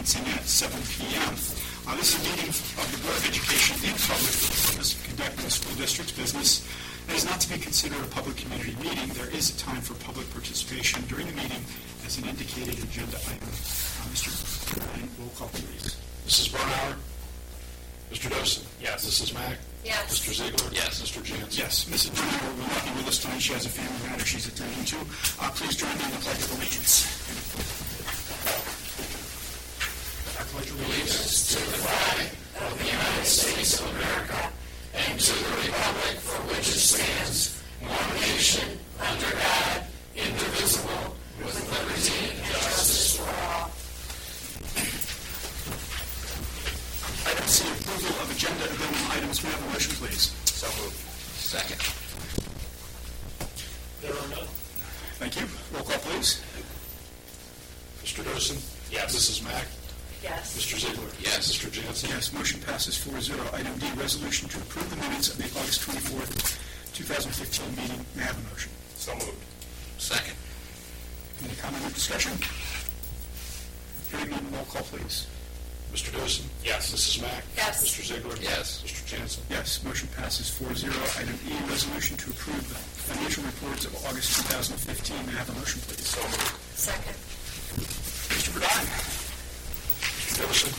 commencing at 7 p.m. This is a meeting of the Board of Education in public for the purpose of conducting the school district's business. It is not to be considered a public community meeting. There is a time for public participation during the meeting as an indicated agenda item. Mr. Ryan, roll call, please. Mrs. Bernauer? Mr. Dosen? Yes. Mrs. Mack? Yes. Mr. Ziegler? Yes. Mr. Jansen? Yes. Mrs. Bernauer will not be with us tonight. She has a family matter she's attending to. Please join me in the Pledge of Allegiance. I pledge allegiance To the flag of the United States of America and to the republic for which it stands, one nation, under God, indivisible, with liberty and justice for all. Item C, approval of agenda amendment items. May I have a motion, please? So moved. Second. There are none. Thank you. Roll call, please. Mr. Dosen? Yes. Mrs. Mack? Yes. Mr. Ziegler? Yes. Mr. Jansen? Yes, motion passes 4-0. Item D, resolution to approve the minutes of the August 24th, 2015 meeting. May I have a motion? So moved. Second. Any comment or discussion? Hearing none, roll call, please. Mr. Dosen? Yes. Mrs. Mack? Yes. Mr. Ziegler? Yes. Mr. Jansen? Yes, motion passes 4-0. Item E, resolution to approve the financial reports of August 2015. May I have a motion, please? So moved. Second. Mr. Burdine? Mr. Dosen?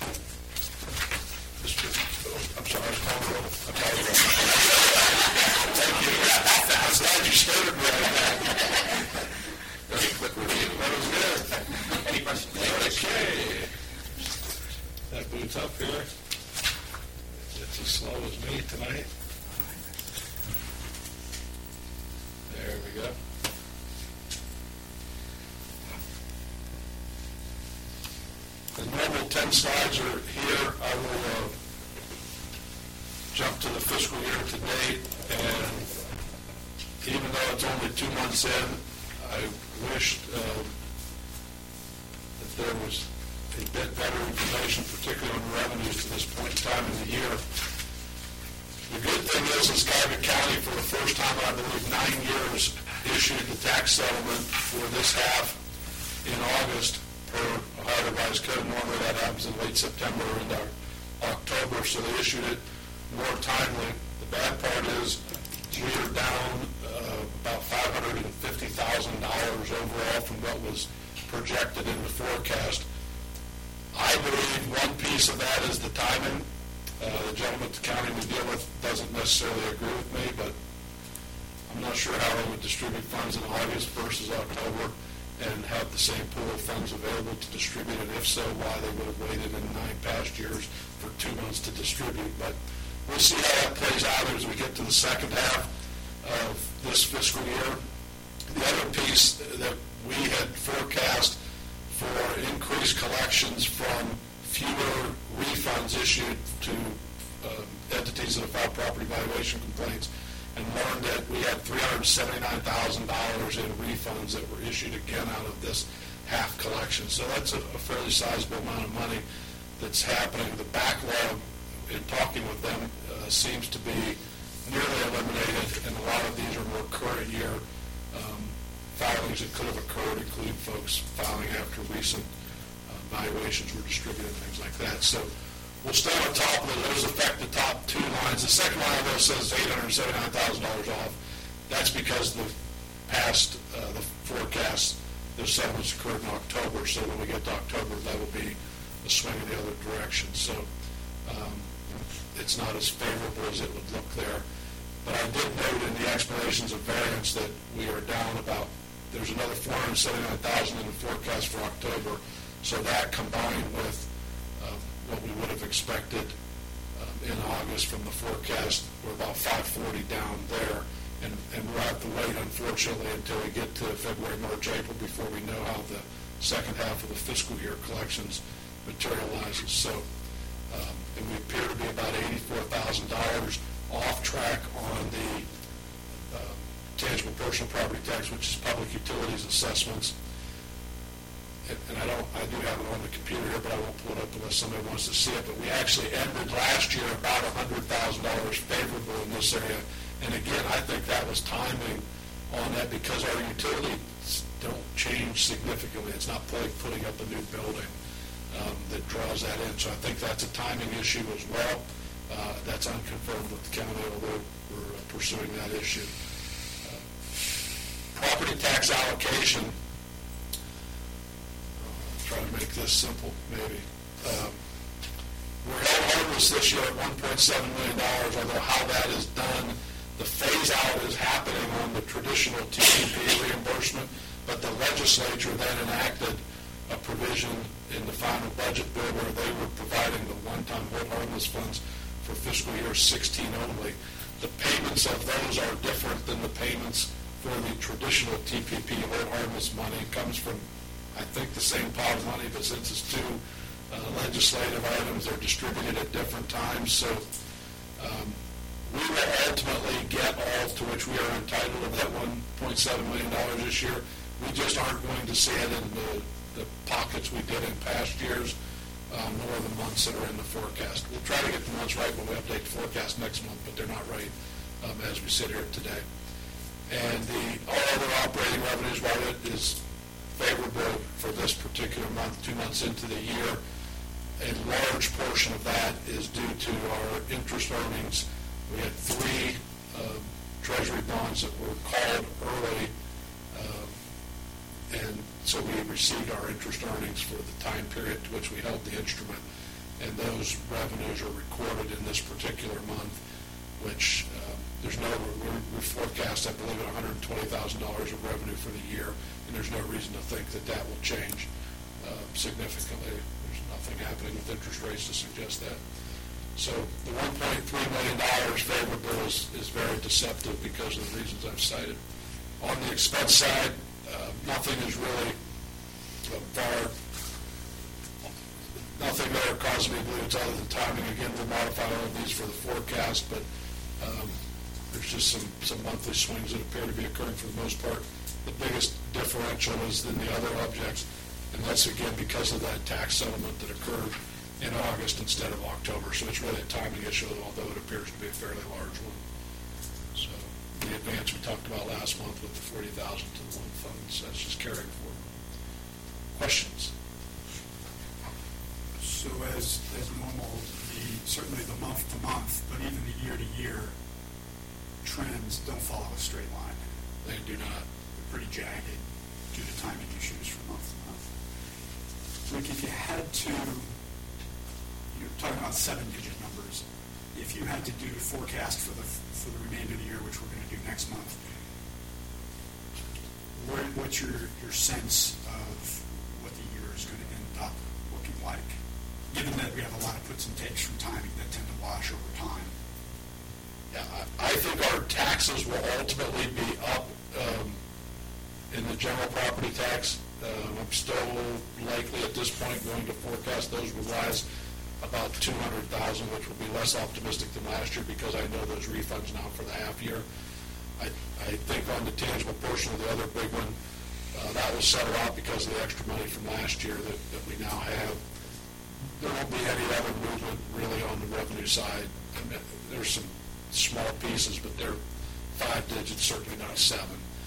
I'm sorry, I was calling roll. I apologize. Thank you. I was glad you started right. Very quick review. That was good. Any questions? Okay. That boots up here. It's as slow as me tonight. There we go. The normal 10 slides are here. I will jump to the fiscal year to date, and even though it's only 2 months in, I wished that there was a bit better information, particularly on revenues to this point in time in the year. The good thing is Cuyahoga County, for the first time in, I believe, 9 years, issued the tax settlement for this half in August per Ohio Revised Code. Normally that happens in late September or into October, so they issued it more timely. The bad part is we are down about $550,000 overall from what was projected in the forecast. I believe one piece of that is the timing. The gentleman at the county we deal with doesn't necessarily agree with me, but I'm not sure how they would distribute funds in August versus October and have the same pool of funds available to distribute, and if so, why they would have waited in 9 past years for 2 months to distribute. But we'll see how that plays out as we get to the second half of this fiscal year. The other piece that we had forecast for increased collections from fewer refunds issued to entities that have filed property valuation complaints, and learned that we had $379,000 in refunds that were issued again out of this half collection. So that's a fairly sizable amount of money that's happening. The backlog, in talking with them, seems to be nearly eliminated, and a lot of these are more current year filings that could have occurred, including folks filing after recent valuations were distributed and things like that. So we'll stay on top of it. Those affect the top 2 lines. The second line of those says $879,000 off. That's because the past, the forecast, the settlements occurred in October. So when we get to October, that will be a swing in the other direction. So it's not as favorable as it would look there. But I did note in the explanations of variance that we are down about, there's another $479,000 in the forecast for October. So that combined with what we would have expected in August from the forecast, we're about $540 down there. And we'll have to wait, unfortunately, until we get to February, March, April before we know how the second half of the fiscal year collections materializes. So, and we appear to be about $84,000 off track on the tangible personal property tax, which is public utilities assessments. And I do have it on the computer here, but I won't pull it up unless somebody wants to see it. But we actually ended last year about $100,000 favorable in this area. And again, I think that was timing on that because our utilities don't change significantly. It's not like putting up a new building. that draws that in. So I think that's a timing issue as well. That's unconfirmed with the county, although we're pursuing that issue. Property tax allocation. I'll try to make this simple, maybe. We're held harmless this year at $1.7 million, although how that is done, the phase-out is happening on the traditional TPP reimbursement, but the legislature then enacted a provision in the final budget bill where they were providing the one-time hold harmless funds for fiscal year 16 only. The payments of those are different than the payments for the traditional TPP hold harmless money. It comes from, I think, the same pot of money, but since it's two legislative items, they're distributed at different times. So we will ultimately get all to which we are entitled of that $1.7 million this year. We just aren't going to see it in the pockets we did in past years, nor the months that are in the forecast. We'll try to get the months right when we update the forecast next month, but they're not right as we sit here today. And all other operating revenues, while it is favorable for this particular month, 2 months into the year, a large portion of that is due to our interest earnings. We had 3 Treasury bonds that were called early, and so we received our interest earnings for the time period to which we held the instrument, and those revenues are recorded in this particular month, which we forecast, I believe, $120,000 of revenue for the year, and there's no reason to think that that will change significantly. There's nothing happening with interest rates to suggest that. So the $1.3 million favorable is very deceptive because of the reasons I've cited. On the expense side, nothing is really nothing there causing me to believe it's other than timing. Again, we'll modify all of these for the forecast, but there's just some monthly swings that appear to be occurring for the most part. The biggest differential is in the other objects, and that's again because of that tax settlement that occurred in August instead of October. So it's really a timing issue, although it appears to be a fairly large one. So the advance we talked about last month with the $40,000 to the one fund, so that's just carrying forward. Questions? So as normal, certainly the month to month, but even the year to year trends don't follow a straight line. They do not. They're pretty jagged due to timing issues from month to month. Rick, if you had to, you're talking about 7-digit numbers, if you had to do a forecast for the remainder of the year, which we're going to do next month, what's your sense of what the year is going to end up looking like? Given that we have a lot of puts and takes from timing that tend to wash over time. Yeah, I think our taxes will ultimately be up in the general property tax. I'm still likely at this point going to forecast those will rise about $200,000, which will be less optimistic than last year because I know those refunds now for the half year. I think on the tangible portion of the other big one, that will settle out because of the extra money from last year that we now have. There won't be any other movement really on the revenue side. I mean, there's some small pieces, but they're 5 digits, certainly not 7.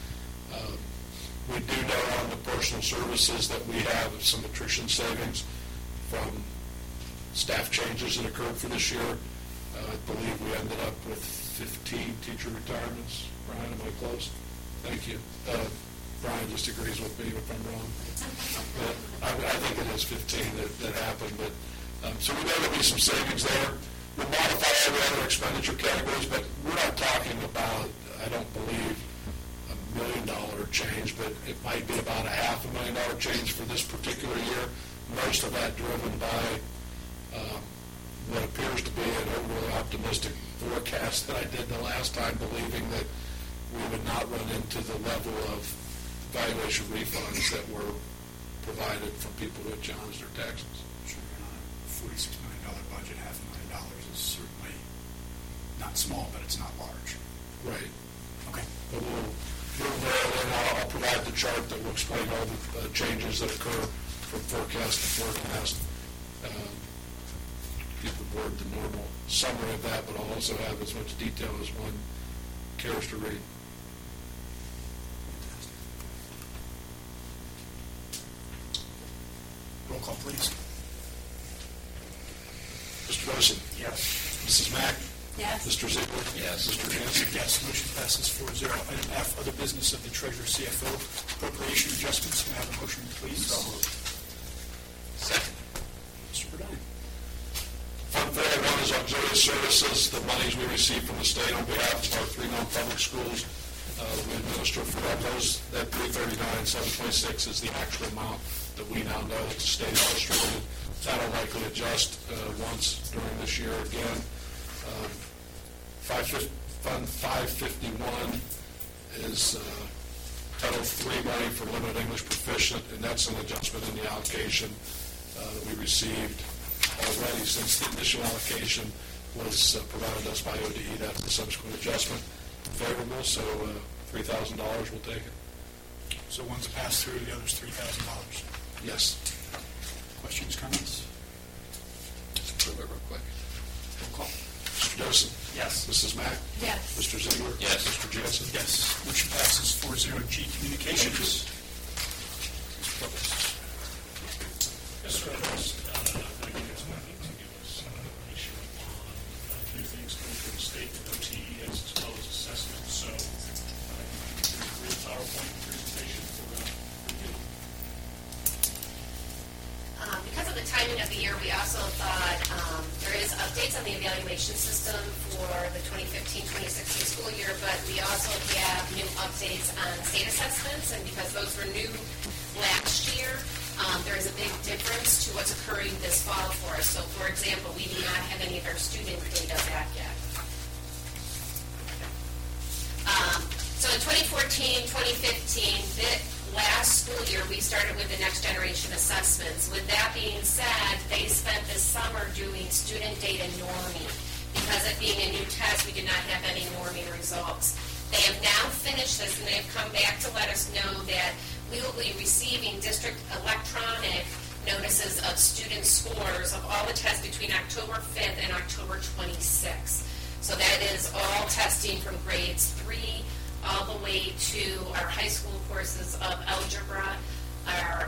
We do know on the personal services that we have some attrition savings from staff changes that occurred for this year. I believe we ended up with 15 teacher retirements. Brian, am I close? Thank you. Brian just agrees with me if I'm wrong. But I think it is 15 that happened. But so we know there'll be some savings there. We'll modify all the other expenditure categories, but we're not talking about, I don't believe, $1 million change, but it might be about $500,000 change for this particular year. Most of that driven by what appears to be an overly optimistic forecast that I did the last time, believing that we would not run into the level of valuation refunds that were provided from people who had challenged their taxes. Sure, $46 million budget, $500,000 is certainly not small, but it's not large. Right. Okay. But I'll provide the chart that will explain all the changes that occur from forecast to forecast. Give the board the normal summary of that, but I'll also have as much detail as one cares to read. Roll call, please. Mrs. Mack? Yes. Mr. Ziegler? Yes. Mr. Jansen? Yes, motion passes 4-0. Item F, other business of the Treasurer CFO, appropriation adjustments. May I have a motion, please? Second. Mr. Burdine. Fund 401 is auxiliary services, the monies we receive from the state on behalf of our 3 non-public schools. We administer for those. That $339,726 is the actual amount that we now know that the state has distributed. That'll likely adjust once during this year again. Fund 551 is Title III money for limited English proficient, and that's an adjustment in the allocation that we received already since the initial allocation was provided us by ODE. That's the subsequent adjustment. Favorable, so $3,000 we'll take it. So one's passed through, the other's $3,000. Yes. Questions, comments? Just approve it real quick. Roll call. Mr. Dawson? Yes. Mrs. Mack? Yes. Mr. Ziegler? Yes. Mr. Jansen? Yes, motion passes 4-0. G, communications. Mr. Phillips. Yes, sir. Thank you guys to give us information on a few things coming from the state with OTES as well as assessment. So, here's a brief PowerPoint presentation for review. Because of the timing of the year, we also thought there is updates on the evaluation system for the 2015-2016 school year, but we also have new updates on state assessments, and because those were new last year, there is a big difference to what's occurring this fall for us. So, for example, we do not have any of our student data back yet. So in 2014-2015, the last school year, we started with the next generation assessments. With that being said, they spent this summer doing student data norming. Because it being a new test, we did not have any norming results. They have now finished this, and they have come back to let us know that we will be receiving district electronic notices of student scores of all the tests between October 5th and October 26th. So that is all testing from grades 3 all the way to our high school courses of algebra, our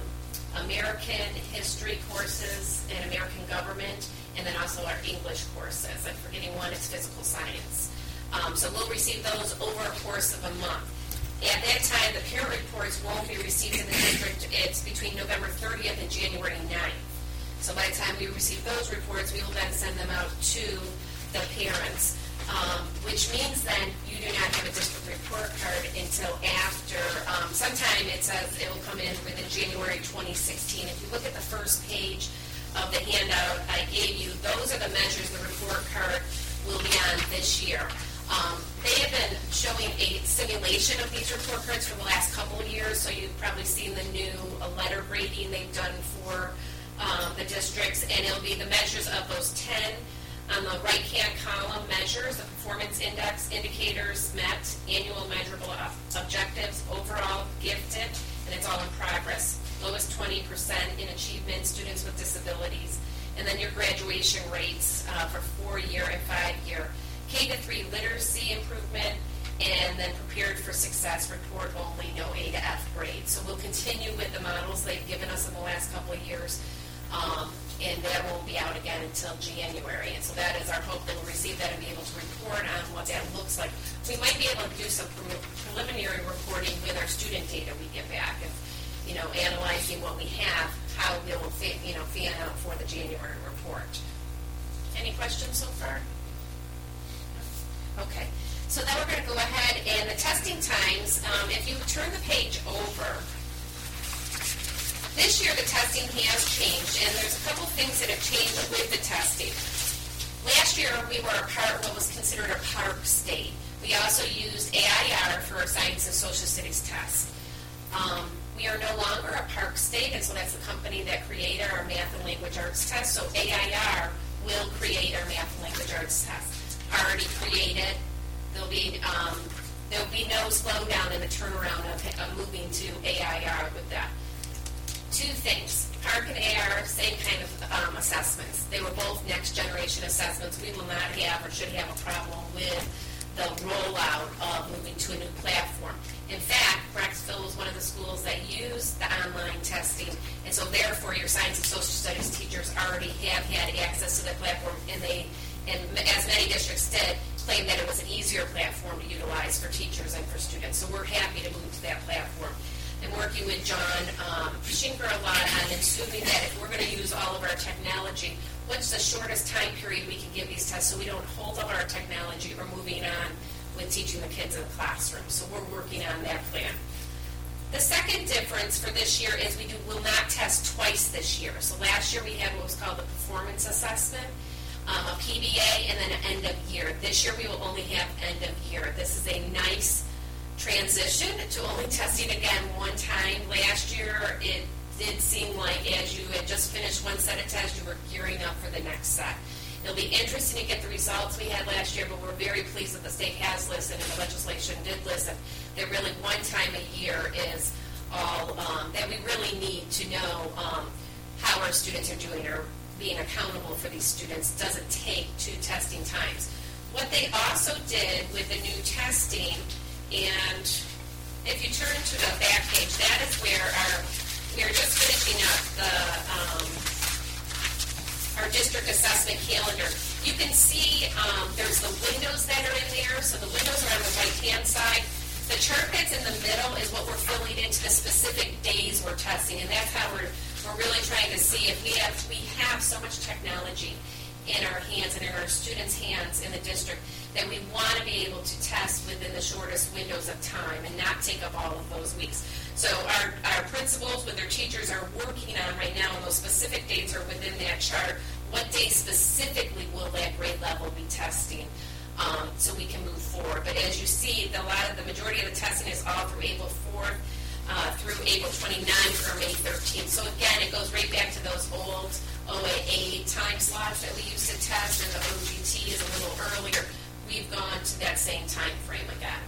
American history courses and American government, and then also our English courses. I'm forgetting one, it's physical science. So we'll receive those over a course of a month. At that time, the parent reports won't be received in the district. It's between November 30th and January 9th. So by the time we receive those reports, we will then send them out to the parents, which means then you do not have a district report card until after, sometime it says it will come in within January 2016. If you look at the first page of the handout I gave you, those are the measures the report card will be on this year. They have been showing a simulation of these report cards for the last couple of years, so you've probably seen the new letter grading they've done for the districts, and it'll be the measures of those 10 on the right-hand column measures, the performance index indicators met, annual measurable objectives, overall gifted, and it's all in progress. Lowest 20% in achievement, students with disabilities, and then your graduation rates for 4-year and 5-year. K-3 literacy improvement, and then prepared for success, report only, no A to F grade. So we'll continue with the models they've given us in the last couple of years, and that won't be out again until January. And so that is our hope that we'll receive that and be able to report on what that looks like. We might be able to do some preliminary reporting with our student data we get back, and analyzing what we have, how it will fan out for the January report. Any questions so far? Okay, so then we're going to go ahead and the testing times, if you turn the page over, this year the testing has changed, and there's a couple things that have changed with the testing. Last year we were what was considered a PARCC state. We also used AIR for our science and social studies tests. We are no longer a PARCC state, and so that's the company that created our math and language arts test, so AIR will create our math and language arts test. Already created. There'll be no slowdown in the turnaround of moving to AIR with that. Two things. PARCC and AIR, same kind of assessments. They were both next generation assessments. We will not have or should have a problem with the rollout of moving to a new platform. In fact, Brecksville was one of the schools that used the online testing, And so therefore, your science and social studies teachers already have had access to the platform, and as many districts did, claim that it was an easier platform to utilize for teachers and for students. So we're happy to move to that platform. I'm working with John Schinker a lot on assuming that if we're going to use all of our technology, what's the shortest time period we can give these tests so we don't hold up our technology or moving on with teaching the kids in the classroom. So we're working on that plan. The second difference for this year is we will not test twice this year. So last year we had what was called the performance assessment, a PBA, and then an end of year. This year we will only have end of year. This is a nice transition to only testing again one time. Last year it did seem like as you had just finished one set of tests, you were gearing up for the next set. It'll be interesting to get the results we had last year, but we're very pleased that the state has listened and the legislation did listen. That really one time a year is all that we really need to know how our students are doing or being accountable for these students doesn't take 2 testing times. What they also did with the new testing, and if you turn to the back page, that is where we are just finishing up our district assessment calendar. You can see there's the windows that are in there. So the windows are on the right-hand side. The chart that's in the middle is what we're filling into the specific days we're testing, and that's how we're really trying to see if we have so much technology in our hands and in our students' hands in the district that we want to be able to test within the shortest windows of time and not take up all of those weeks. So our principals with their teachers are working on right now, and those specific dates are within that chart. What day specifically will that grade level be testing so we can move forward? But as you see, the majority of the testing is all through April 4th through April 29th or May 13th. So again, it goes right back to those old OAA time slots that we used to test, and the OGT is a little earlier. We've gone to that same time frame again.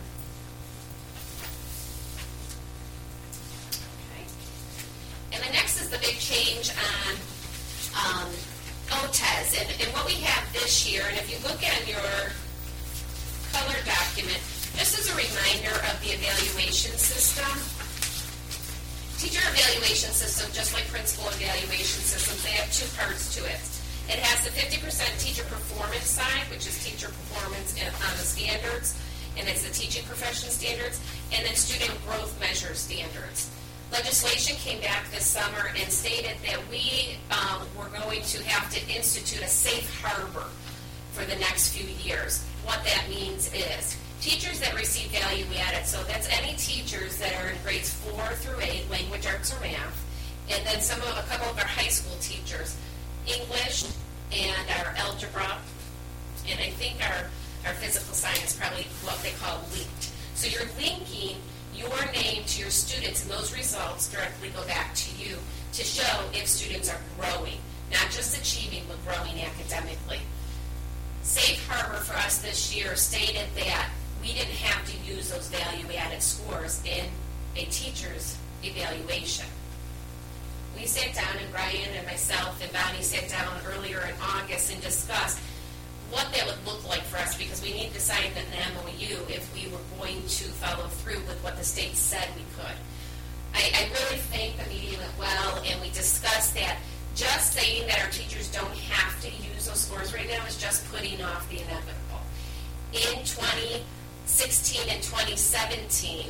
Okay. And the next is the big change on OTES. And what we have this year, and if you look at your color document, this is a reminder of the evaluation system. Teacher evaluation system, just like principal evaluation systems, they have 2 parts to it. It has the 50% teacher performance side, which is teacher performance on the standards, and it's the teaching profession standards, and then student growth measure standards. Legislation came back this summer and stated that we were going to have to institute a safe harbor for the next few years. What that means is teachers that receive value added, so that's any teachers that are in grades 4 through 8, language arts or math, and then a couple of our high school teachers, English and our algebra, and I think our physical science, probably what they call linked. So you're linking your name to your students, and those results directly go back to you to show if students are growing, not just achieving, but growing academically. Safe Harbor for us this year stated that we didn't have to use those value-added scores in a teacher's evaluation. We sat down, and Brian and myself and Bonnie sat down earlier in August and discussed what that would look like for us, because we needed to sign an MOU if we were going to follow through with what the state said we could. I really think the meeting went well, and we discussed that just saying that our teachers don't have to use those scores right now is just putting off the inevitable. In 2016 and 2017,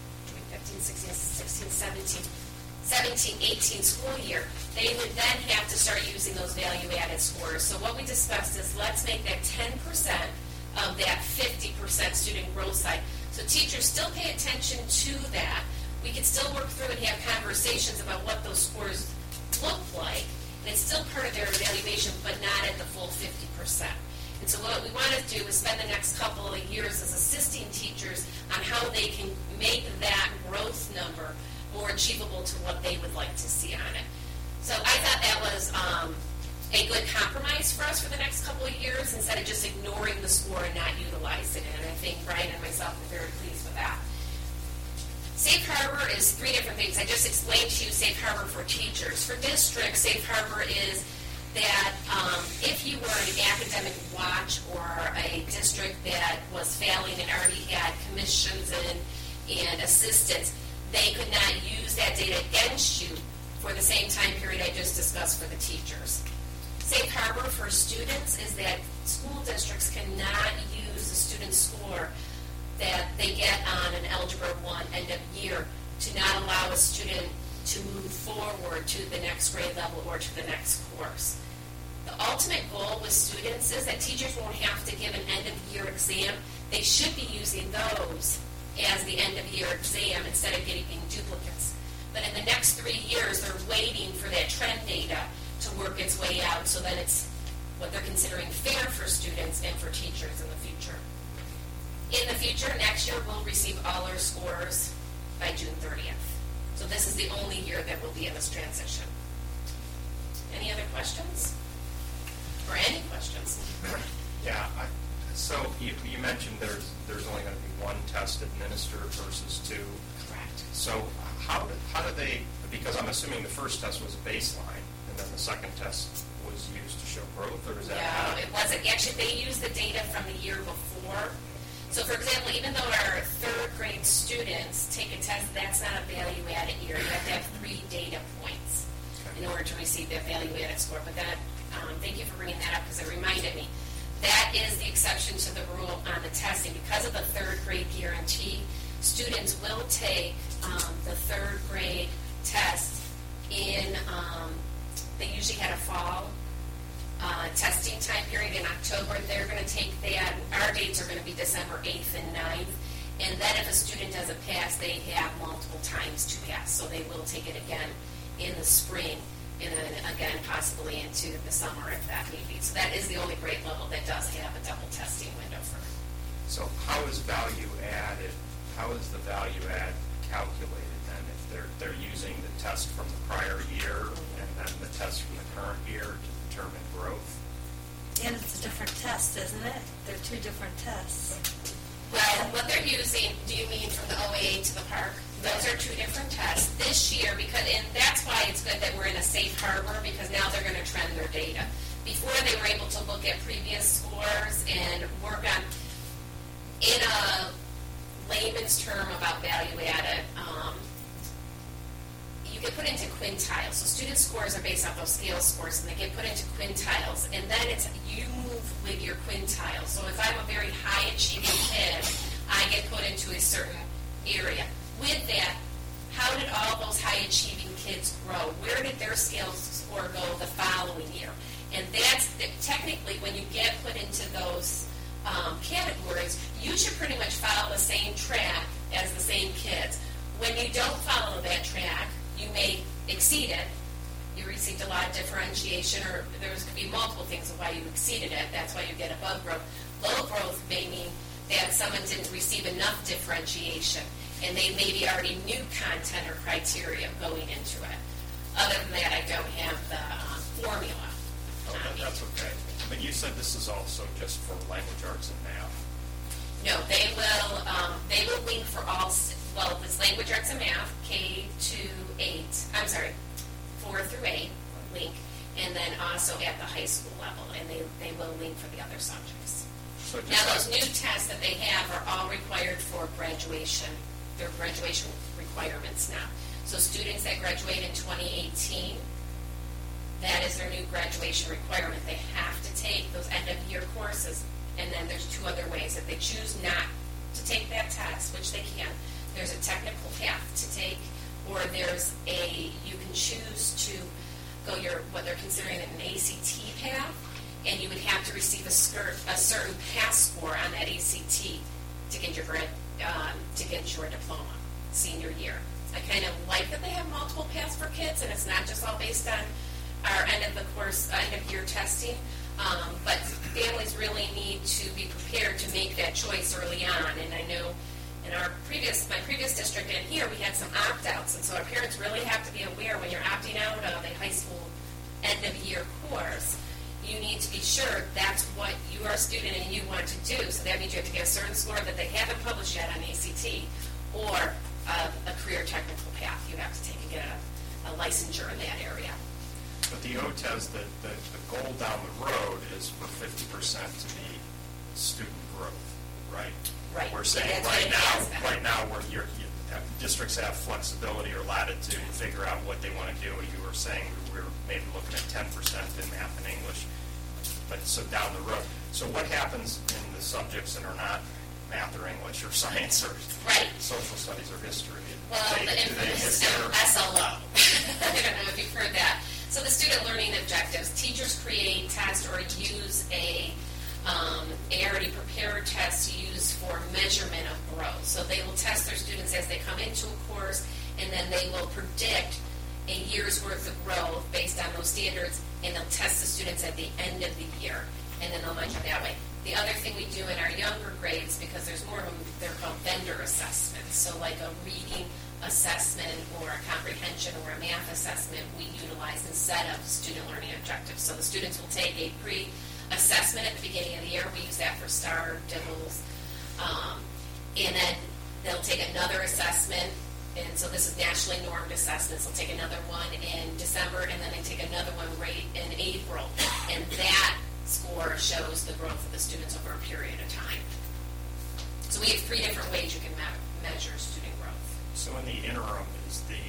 17-18 school year, they would then have to start using those value-added scores. So what we discussed is let's make that 10% of that 50% student growth side. So teachers still pay attention to that. We can still work through and have conversations about what those scores look like. And it's still part of their evaluation, but not at the full 50%. And so what we want to do is spend the next couple of years as assisting teachers on how they can make that growth number more achievable to what they would like to see on it. So I thought that was a good compromise for us for the next couple of years instead of just ignoring the score and not utilizing it. And I think Brian and myself are very pleased with that. Safe Harbor is 3 different things. I just explained to you Safe Harbor for teachers. For districts, Safe Harbor is that if you were an academic watch or a district that was failing and already had commissions and assistants, they could not use that data against you for the same time period I just discussed for the teachers. Safe harbor for students is that school districts cannot use the student score that they get on an Algebra 1 end of year to not allow a student to move forward to the next grade level or to the next course. The ultimate goal with students is that teachers won't have to give an end-of-year exam. They should be using those as the end-of-year exam instead of getting duplicates. But in the next 3 years, they're waiting for that trend data to work its way out so that it's what they're considering fair for students and for teachers in the future. In the future, next year, we'll receive all our scores by June 30th. So this is the only year that will be in this transition. Any other questions? Or any questions? Yeah, so you mentioned there's only going to be one test administered versus two. Correct. So how do they, because I'm assuming the first test was a baseline, and then the second test was used to show growth, or is that? No, it wasn't. Actually, they used the data from the year before. So, for example, even though our third grade students take a test, that's not a value-added year. You have to have 3 data points in order to receive that value-added score. But that, thank you for bringing that up because it reminded me. That is the exception to the rule on the testing. Because of the third grade guarantee, students will take the third grade test in, they usually had a fall testing time period in October. They're going to take that. Our dates are going to be December 8th and 9th. And then if a student doesn't pass, they have multiple times to pass. So they will take it again in the spring and then again possibly into the summer if that may be. So that is the only grade level that does have a double testing window for it. So how is the value add calculated then if they're using the test from the prior year and then the test from the current year to determine growth? And it's a different test, isn't it? They're 2 different tests. Well, what they're using, do you mean from the OAA to the park? Those are 2 different tests. This year, and that's why it's good that we're in a safe harbor, because now they're going to trend their data. Before, they were able to look at previous scores and work on, in a layman's term about value added, you get put into quintiles. So student scores are based off those scale scores, and they get put into quintiles. And then it's you move with your quintiles. So if I'm a very high-achieving kid, I get put into a certain area. With that, how did all those high-achieving kids grow? Where did their scale score go the following year? And that's technically when you get put into those categories, you should pretty much follow the same track as the same kids. When you don't follow that track, you may exceed it. You received a lot of differentiation, or there could be multiple things of why you exceeded it. That's why you get above growth. Low growth may mean that someone didn't receive enough differentiation, and they maybe already knew content or criteria going into it. Other than that, I don't have the formula. That's okay. But you said this is also just for language arts and math. No, they will link for all. Well, it's language arts and math, K to 8. I'm sorry, 4 through 8 link, and then also at the high school level, and they will link for the other subjects. So Now, those new tests that they have are all required for graduation. They're graduation requirements now. So students that graduate in 2018, that is their new graduation requirement. They have to take those end-of-year courses, and then there's 2 other ways. If they choose not to take that test, which they can, there's a technical path to take, or you can choose to go what they're considering an ACT path, and you would have to receive a certain pass score on that ACT to get your diploma senior year. I kind of like that they have multiple paths for kids, and it's not just all based on our end of year testing. But families really need to be prepared to make that choice early on. And I know in my previous district and here, we had some opt-outs, and so our parents really have to be aware when you're opting out of a high school end-of-year course, you need to be sure that's what you are a student and you want to do. So that means you have to get a certain score that they haven't published yet on ACT, or a career technical path you have to take and get a licensure in that area. But the OTES, the goal down the road is for 50% to be student growth, right? Right. We're saying That's right now, where districts have flexibility or latitude to figure out what they want to do. You were saying we were maybe looking at 10% in math and English, but so down the road. So what happens in the subjects that are not math or English or science or social studies or history? Well, the infamous SLO. I don't know if you've heard that. So the student learning objectives, teachers create, test, or use a already prepared test used for measurement of growth. So they will test their students as they come into a course, and then they will predict a year's worth of growth based on those standards, and they'll test the students at the end of the year, and then they'll measure that way. The other thing we do in our younger grades, because there's more of them, they're called vendor assessments. So like a reading assessment or a comprehension or a math assessment we utilize instead of student learning objectives. So the students will take a pre-assessment at the beginning of the year. We use that for STAR, DIBELS. And then they'll take another assessment. And so this is nationally normed assessments. They'll take another one in December, and then they take another one right in April. And that score shows the growth of the students over a period of time. So we have 3 different ways you can measure student growth. So in the interim, is the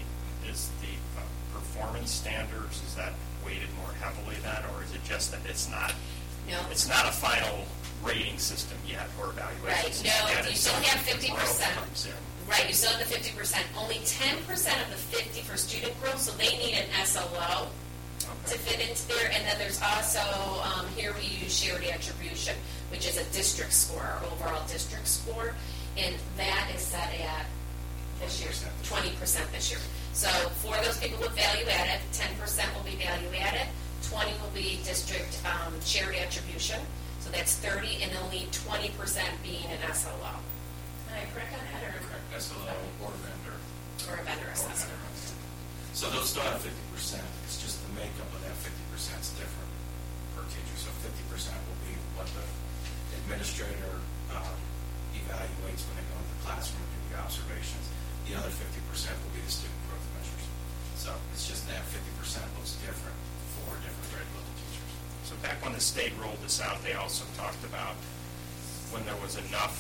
performance standards, is that weighted more heavily then, or is it just that it's not? No. It's not a final rating system yet or evaluation system yet. No, you still have 50%. Right, you still have the 50%. Only 10% of the 50 for student growth, so they need an SLO to fit into there. And then there's also, here we use shared attribution, which is a district score, our overall district score. And that is set at this year, 20% this year. So for those people with value added, 10% will be value added, 20 will be district shared attribution. So that's 30, and they'll need 20% being an SLO. Am I correct on that? Or SLO or vendor. Or a vendor assessment. So they'll still have 50%. It's just the makeup of that 50% is different per teacher. So 50% will be what the administrator evaluates when they go into the classroom and do the observations. The other 50% will be the student growth measures. So it's just that 50% looks different for different grade level teachers. So back when the state rolled this out, they also talked about when there was enough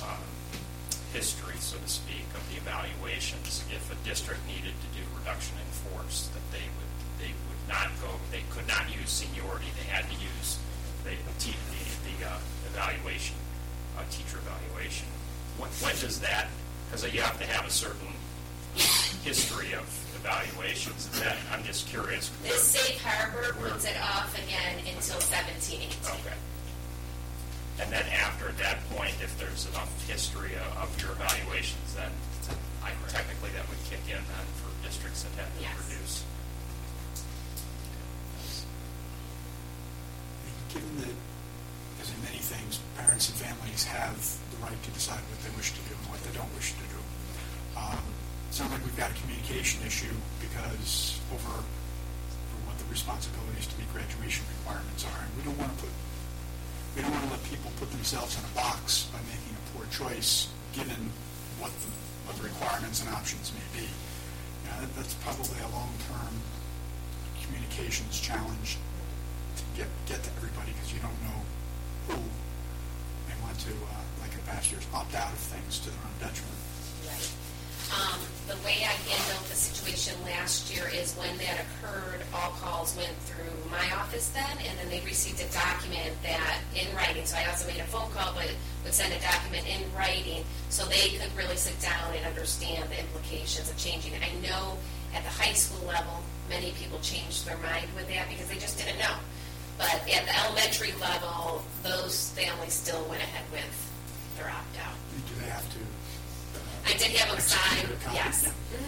history, so to speak, of the evaluations, if a district needed to do reduction in force, that they would not go, they could not use seniority, they had to use the evaluation, teacher evaluation. When does that, because you have to have a certain history of evaluations, is that, I'm just curious. This safe harbor puts it off again until 17, 18. Okay. And then after that point, if there's enough history of your evaluations, then technically that would kick in then for districts that have to produce. Given that, as in many things, parents and families have the right to decide what they wish to do and what they don't wish to do. It sounds like we've got a communication issue because over what the responsibilities to meet graduation requirements are, and we don't want to let people put themselves in a box by making a poor choice given what the requirements and options may be. That's probably a long-term communications challenge to get to everybody, because you don't know who may want to, like in past years, opt out of things to their own detriment. Right. The way I handled the situation last year is when that occurred, all calls went through my office then, and then they received a document that in writing. So I also made a phone call, but would send a document in writing so they could really sit down and understand the implications of changing it. I know at the high school level, many people changed their mind with that because they just didn't know. But at the elementary level, those families still went ahead with their opt-out. Do they have to? I did have them sign, yes.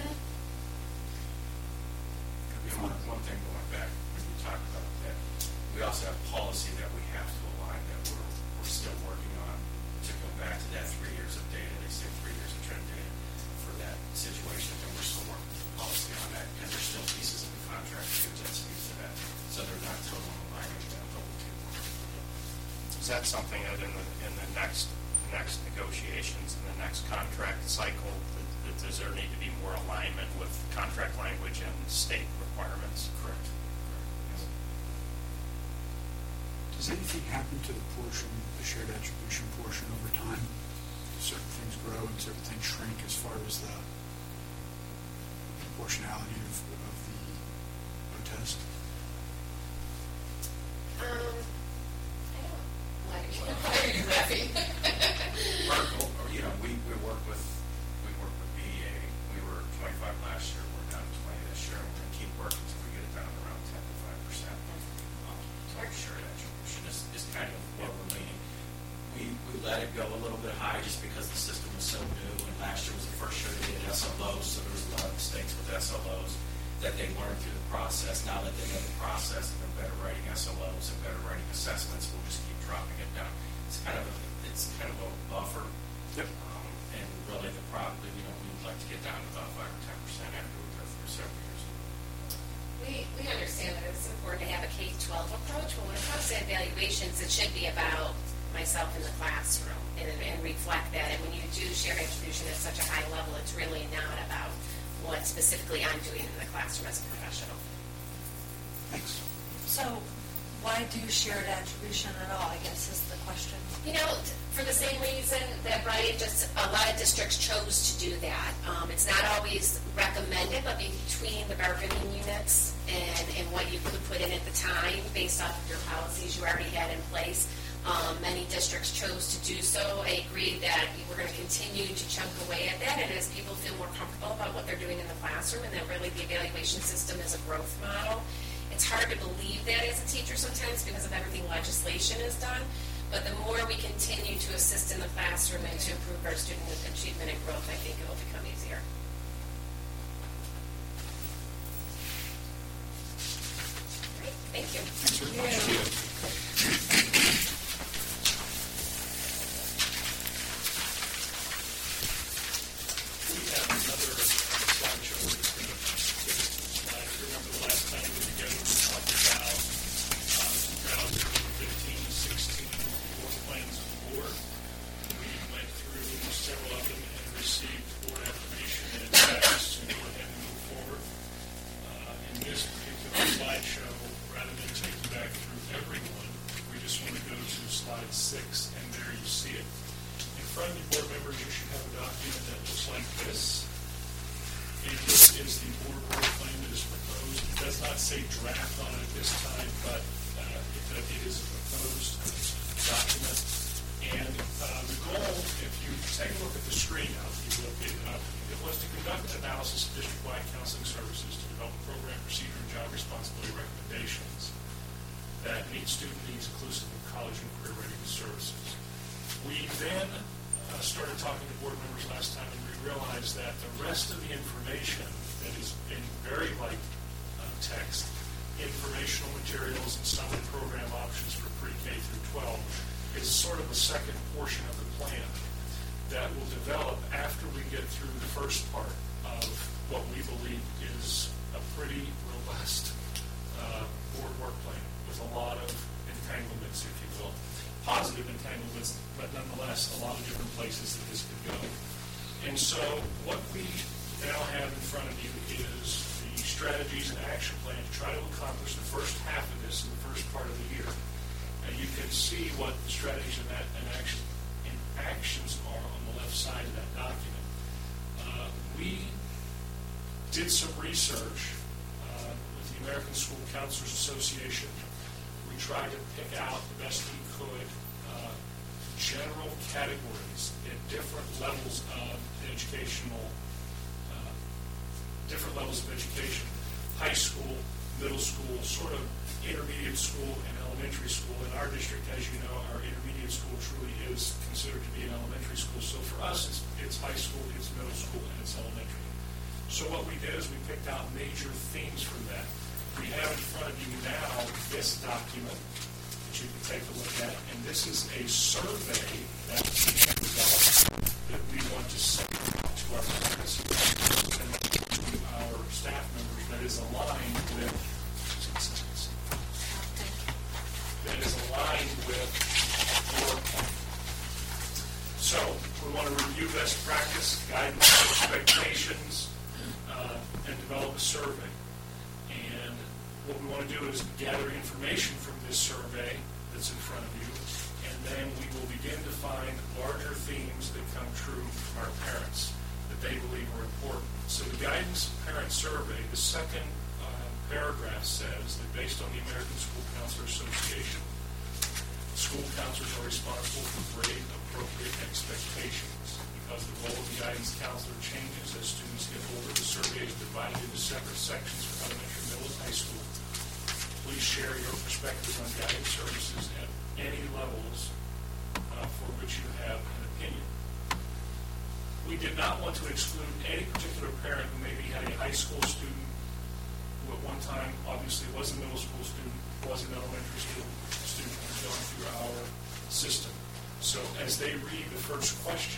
One thing going back, when you talk about that, we also have policy that we have to align that we're still working on to go back to that 3 years of data. They say 3 years of trend data for that situation, and we're still working through policy on that because there's still pieces of the contract too that speaks to that. So they're not total alignment with that level 2. Is that something that in the next negotiations, in the next contract cycle, does there need to be more alignment with contract language and state requirements? Correct. Yes. Does anything happen to the shared attribution portion over time? Certain things grow and certain things shrink as far as the proportionality of the test? I don't, why are you laughing? We work with BEA. We were 25 last year. We're down to 20 this year. We're going to keep working until we get it down to around 10 to 5%. To make sure that attribution is kind of what we're leaning. We let it go a little bit high just because the system was so new, and last year was the first year they did SLOs, so there was a lot of mistakes with SLOs that they learned through the process. Now that they know the process and they're better writing SLOs and better writing assessments, we'll just keep dropping it down. It's kind of a buffer. Yep. And really, we'd like to get down to about 5 or 10% after we go through several years. We understand that it's important to have a K-12 approach, but when it comes to evaluations, it should be about myself in the classroom and reflect that. And when you do shared attribution at such a high level, it's really not about what specifically I'm doing in the classroom as a professional. Thanks. So why do shared attribution at all, I guess, is the question. For the same reason that Brian a lot of districts chose to do that. It's not always recommended, but between the bargaining units and what you could put in at the time based off of your policies you already had in place, many districts chose to do so. I agreed that we're going to continue to chunk away at that, and as people feel more comfortable about what they're doing in the classroom and that really the evaluation system is a growth model. It's hard to believe that as a teacher sometimes because of everything legislation has done. But the more we continue to assist in the classroom and to improve our student achievement and growth, I think it will become easier. Great, thank you. Thanks very much. We have another slideshow that's going to get us to the slide. Remember the last time we were together, we talked about 2015-16 board plans of the board. We went through several of them and received board affirmation and advice to go ahead and move forward. In this particular slideshow, rather than take you back through everyone, we just want to go to slide 6, and there you see it. In front of you, board members, you should have a document that looks like this. And this is the board plan that is proposed. It does not say draft on it at this time, but it is a proposed document. And the goal, if you take a look at the screen now, if you look it up, it was to conduct an analysis of district-wide counseling services to develop program procedure and job responsibility recommendations that meet student needs inclusive of college and career readiness services. We then started talking to board members last time, and we realized that the rest of the information that is in very light text, informational materials and some of the program options for pre-K through 12, is sort of a second portion of the plan that will develop after we get through the first part of what we believe is a pretty robust board work plan with a lot of entanglements, if you will. Positive entanglements, but nonetheless a lot of different places that this could go. And so what we now have in front of you is the strategies and action plan to try to accomplish the first half of this in the first part of the year. And you can see what the strategies and actions are on the left side of that document. We did some research with the American School Counselors Association. We tried to pick out the best we could general categories at different levels of education, high school, middle school, sort of intermediate school and elementary school. In our district, as you know, our intermediate school truly is considered to be an elementary school. So for us, it's high school, it's middle school, and it's elementary. So what we did is we picked out major themes from that. We have in front of you now this document that you can take a look at, and this is a survey that we have developed that we want to send to our parents and to our staff members that is aligned with your plan. So we want to review best practice, guidance, expectations, and develop a survey. And what we want to do is gather information from this survey that's in front of you, and then we will begin to find larger themes that come true from our parents that they believe are important. So the guidance parent survey, the second paragraph says that based on the American School Counselor Association, school counselors are responsible for grade appropriate expectations. Because the role of the guidance counselor changes as students get older, the survey is divided into separate sections for elementary, middle, and high school. Please share your perspective on guidance services at any levels for which you have an opinion. We did not want to exclude any particular parent who maybe had a high school student who at one time obviously was a middle school student, was an elementary school student, and going through our system. So as they read the first question,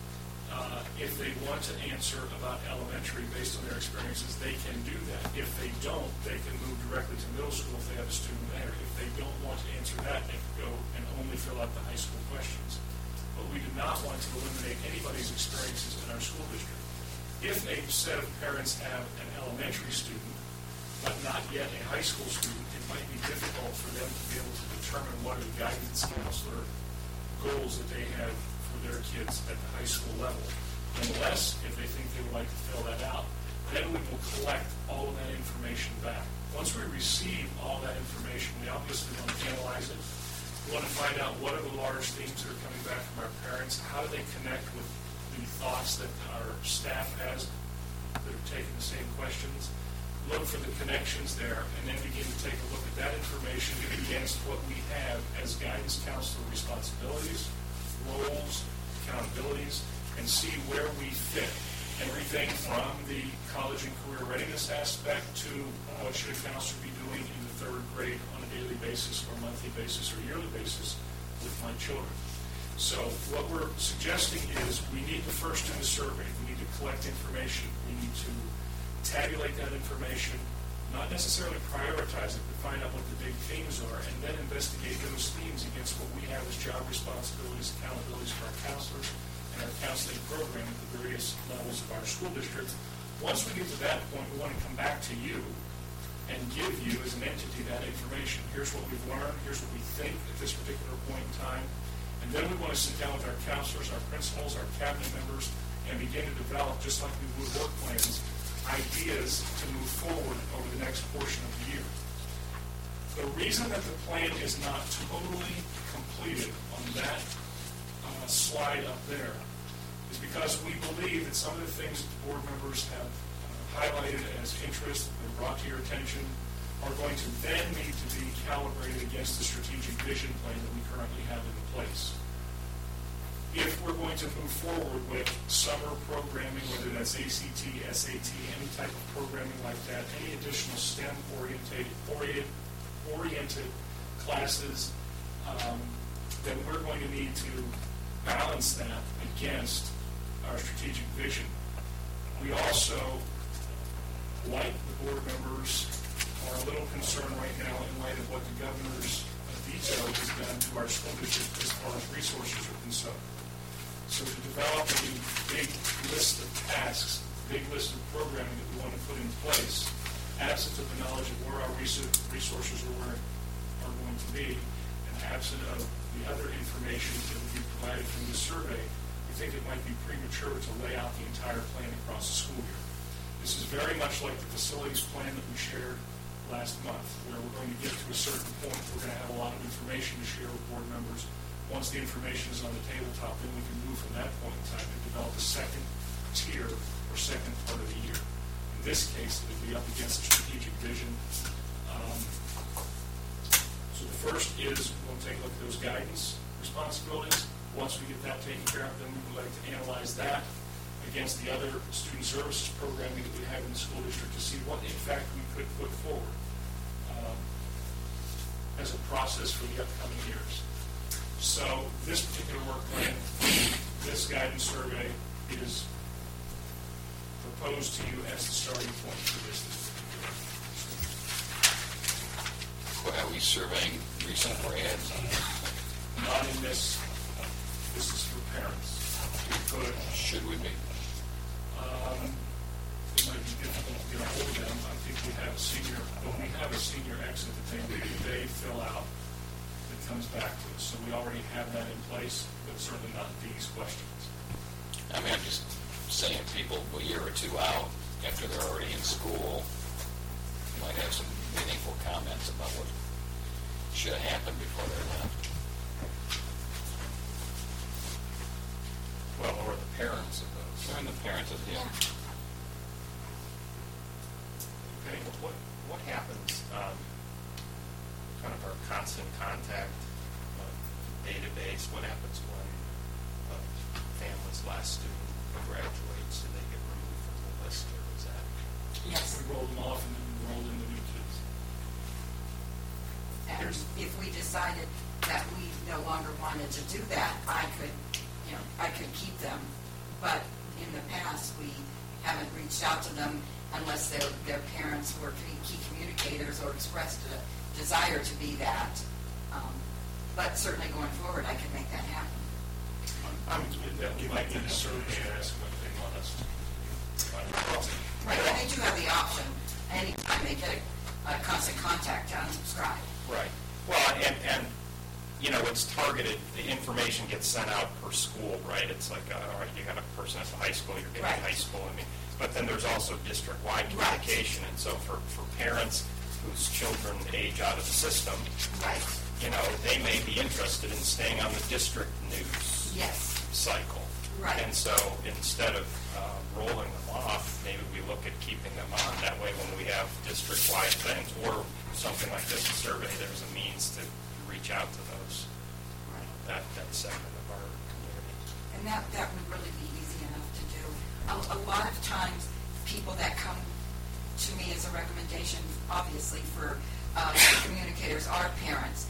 if they want to answer about elementary based on their experiences, they can do that. If they don't, they can move directly to middle school if they have a student there. If they don't want to answer that, they can go and only fill out the high school questions. But we do not want to eliminate anybody's experiences in our school district. If a set of parents have an elementary student, but not yet a high school student, it might be difficult for them to be able to determine what are the guidance counselor goals that they have for their kids at the high school level. Unless, if they think they would like to fill that out, then we will collect all of that information back. Once we receive all that information, we obviously want to analyze it. We want to find out what are the large themes that are coming back from our parents, how do they connect with the thoughts that our staff has that are taking the same questions, look for the connections there, and then begin to take a look at that information against what we have as guidance counselor responsibilities, roles, accountabilities, and see where we fit. Everything from the college and career readiness aspect to what should a counselor be doing in the third grade on a daily basis or monthly basis or yearly basis with my children. So what we're suggesting is we need to first do the survey. We need to collect information. We need to tabulate that information, not necessarily prioritize it, but find out what the big themes are, and then investigate those themes against what we have as job responsibilities, accountabilities for our counselors, and our counseling program at the various levels of our school district. Once we get to that point, we want to come back to you and give you, as an entity, that information. Here's what we've learned. Here's what we think at this particular point in time. And then we want to sit down with our counselors, our principals, our cabinet members, and begin to develop, just like we would work plans, ideas to move forward over the next portion of the year. The reason that the plan is not totally completed on that slide up there is because we believe that some of the things that the board members have highlighted as interest and brought to your attention are going to then need to be calibrated against the strategic vision plan that we currently have in place. If we're going to move forward with summer programming, whether that's ACT, SAT, any type of programming like that, any additional STEM-oriented classes, then we're going to need to balance that against our strategic vision. We also, like the board members, are a little concerned right now in light of what the governor's veto has done to our school district as far as resources are concerned. So to develop a big list of tasks, big list of programming that we want to put in place, absent of the knowledge of where our resources are going to be, and absent of the other information that will be provided from the survey, we think it might be premature to lay out the entire plan across the school year. This is very much like the facilities plan that we shared last month, where we're going to get to a certain point. We're going to have a lot of information to share with board members. Once the information is on the tabletop, then we can move from that point in time and develop a second tier or second part of the year. In this case, it would be up against the strategic vision. So the first is we'll take a look at those guidance responsibilities. Once we get that taken care of, then we would like to analyze that against the other student services programming that we have in the school district to see what, in fact, we could put forward as a process for the upcoming years. So this particular work plan, this guidance survey is proposed to you as the starting point for this. Are we surveying recent grads? Not in this. This is for parents. We could. Should we be? It might be difficult to get a hold of them. I think we have a senior exit that they fill out that comes back to us. So we already have that in place, but certainly not these questions. I mean, I'm just sending people a year or two out after they're already in school might have some meaningful comments about what should have happened before they left. Well, or the parents of those. And the parents of him. Okay, what happens, kind of our constant contact database, what happens when a family's last student graduates? Do they get removed from the list, or is that? Yes. We rolled them off and then rolled in the new kids. And if we decided that we no longer wanted to do that, I could keep them. But in the past, we haven't reached out to them unless their parents were key communicators or expressed a desire to be that. But certainly going forward, I can make that happen. You might need a survey to ask what they want us to do. Right, and they do have the option, anytime they get a constant contact, to unsubscribe. Right. Well, and it's targeted, the information gets sent out per school, right? It's like, all right, you got a person at the high school, you're getting Right. high school, but then there's also district-wide communication, and so for parents whose children age out of the system, Right. They may be interested in staying on the district news Yes. cycle. Right. And so instead of rolling them off, maybe we look at keeping them on. That way when we have district-wide things or something like this, a survey, there's a means to reach out to those, that segment of our community. And that would really be easy enough to do. A lot of times, people that come to me as a recommendation, obviously, for communicators are parents.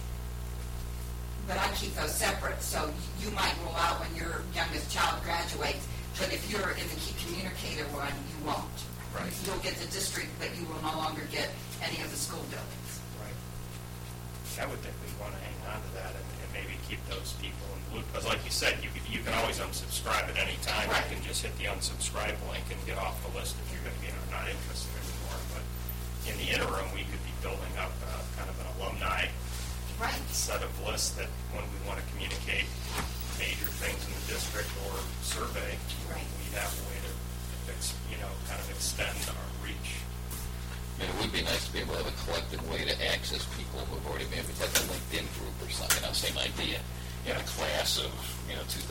But I keep those separate, so you might roll out when your youngest child graduates, but if you're in the key communicator one, you won't. Right. You'll get the district, but you will no longer get any of the school buildings. Right. I would think we'd want to hang on to that and maybe keep those people in the loop. Because like you said, you can always unsubscribe at any time. Right. You can just hit the unsubscribe link and get off the list if you're going to be not interested anymore. But in the interim, we could be building up kind of an alumni set of lists that when we want to communicate major things in the district or survey, we'd have a way to kind of extend our reach. It would be nice to be able to have a collective way to access people who have already been, like a LinkedIn group or something, same idea. In a class of, 2016,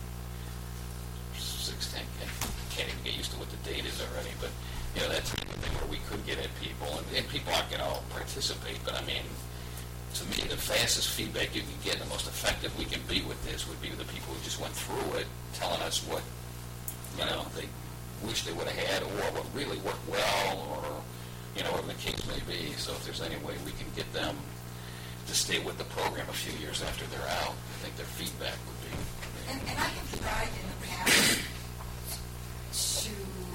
I can't even get used to what the date is already, but, that's a thing where we could get at people, and people aren't going to all participate, but to me, the fastest feedback you can get, the most effective we can be with this would be the people who just went through it, telling us what, they wish they would have had, or what really worked well, or, whatever the case may be. So if there's any way we can get them to stay with the program a few years after they're out, I think their feedback would be great. And I have tried in the past to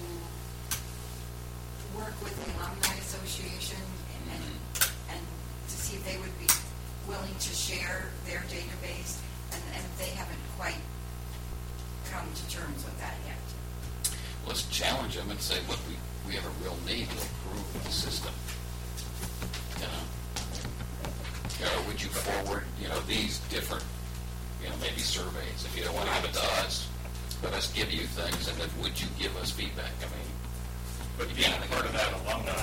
work with the Alumni Association and to see if they would be willing to share their database, and they haven't quite come to terms with that yet. Let's challenge them and say, look, we have a real need to improve the system. Would you forward, these different, maybe surveys, if you don't want to give it to us, let us give you things, and then would you give us feedback? But being part of that alumni,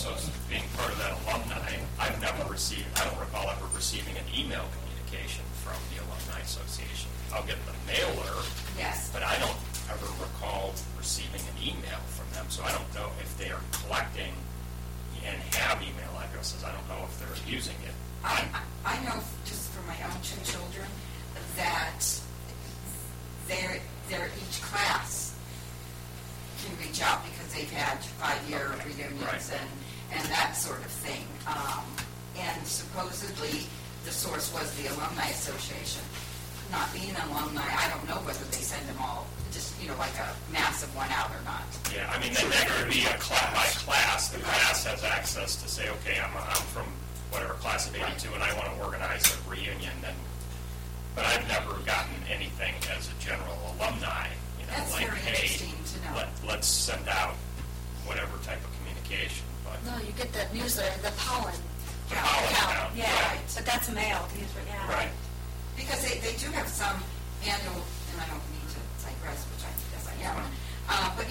I've never received, I don't recall ever receiving an email communication from the Alumni Association. I'll get the mailer, Yes. but I don't ever recall receiving an email from them, so I don't know if they are collecting and have email addresses. I don't know if they're using it. I know just from my own two children that they're each class can reach out because they've had 5-year reunions and that sort of thing. And supposedly the source was the Alumni Association. Not being an alumni, I don't know whether they send them all just, like a massive one out or not. Yeah, that could be a class by class. The class has access to say, okay, I'm from whatever class of 82 and I want to organize a reunion. But I've never gotten anything as a general alumni, That's like, very hey, interesting to know. let's send out whatever type of communication. But No, you get that newsletter, the pollen. the pollen count, Yeah, right. but that's mailed, yeah. Right. Because they do have some annual, and I don't mean to digress, which I guess I am, but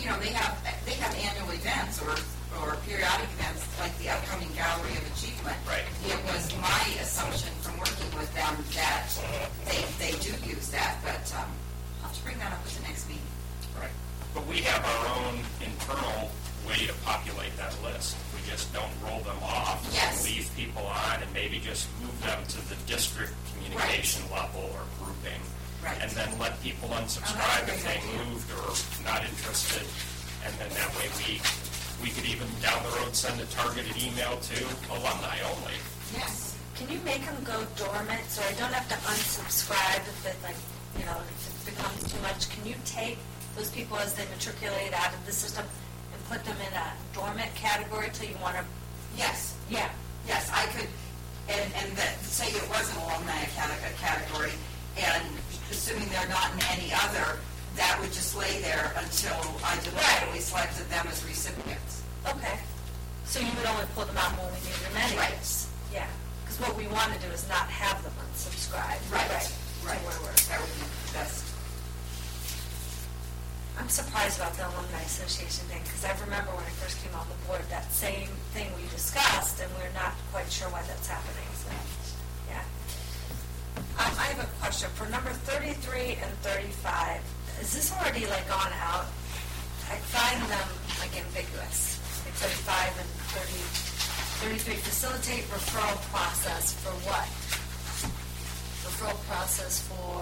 have our own internal way to populate that list. We just don't roll them off. Yes. Leave people on and maybe just move them to the district communication level or grouping. Right. And then let people unsubscribe if they moved or not interested. And then that way we could even down the road send a targeted email to alumni only. Yes. Can you make them go dormant so I don't have to unsubscribe if it if it becomes too much? Can you take those people as they matriculate out of the system and put them in a dormant category till you want to? Yes. Yeah. Yes, I could, and say it was an alumni category, and assuming they're not in any other, that would just lay there until I deliberately selected them as recipients. Okay. So you would only pull them out when we need them anyways? Yeah. Because what we want to do is not have them unsubscribe. Right. Right. That would be best. I'm surprised about the Alumni Association thing, because I remember when I first came on the board, that same thing we discussed, and we're not quite sure why that's happening, so, yeah. I have a question. For number 33 and 35, is this already, gone out? I find them, ambiguous. 35 and 33, facilitate referral process for what? Referral process for...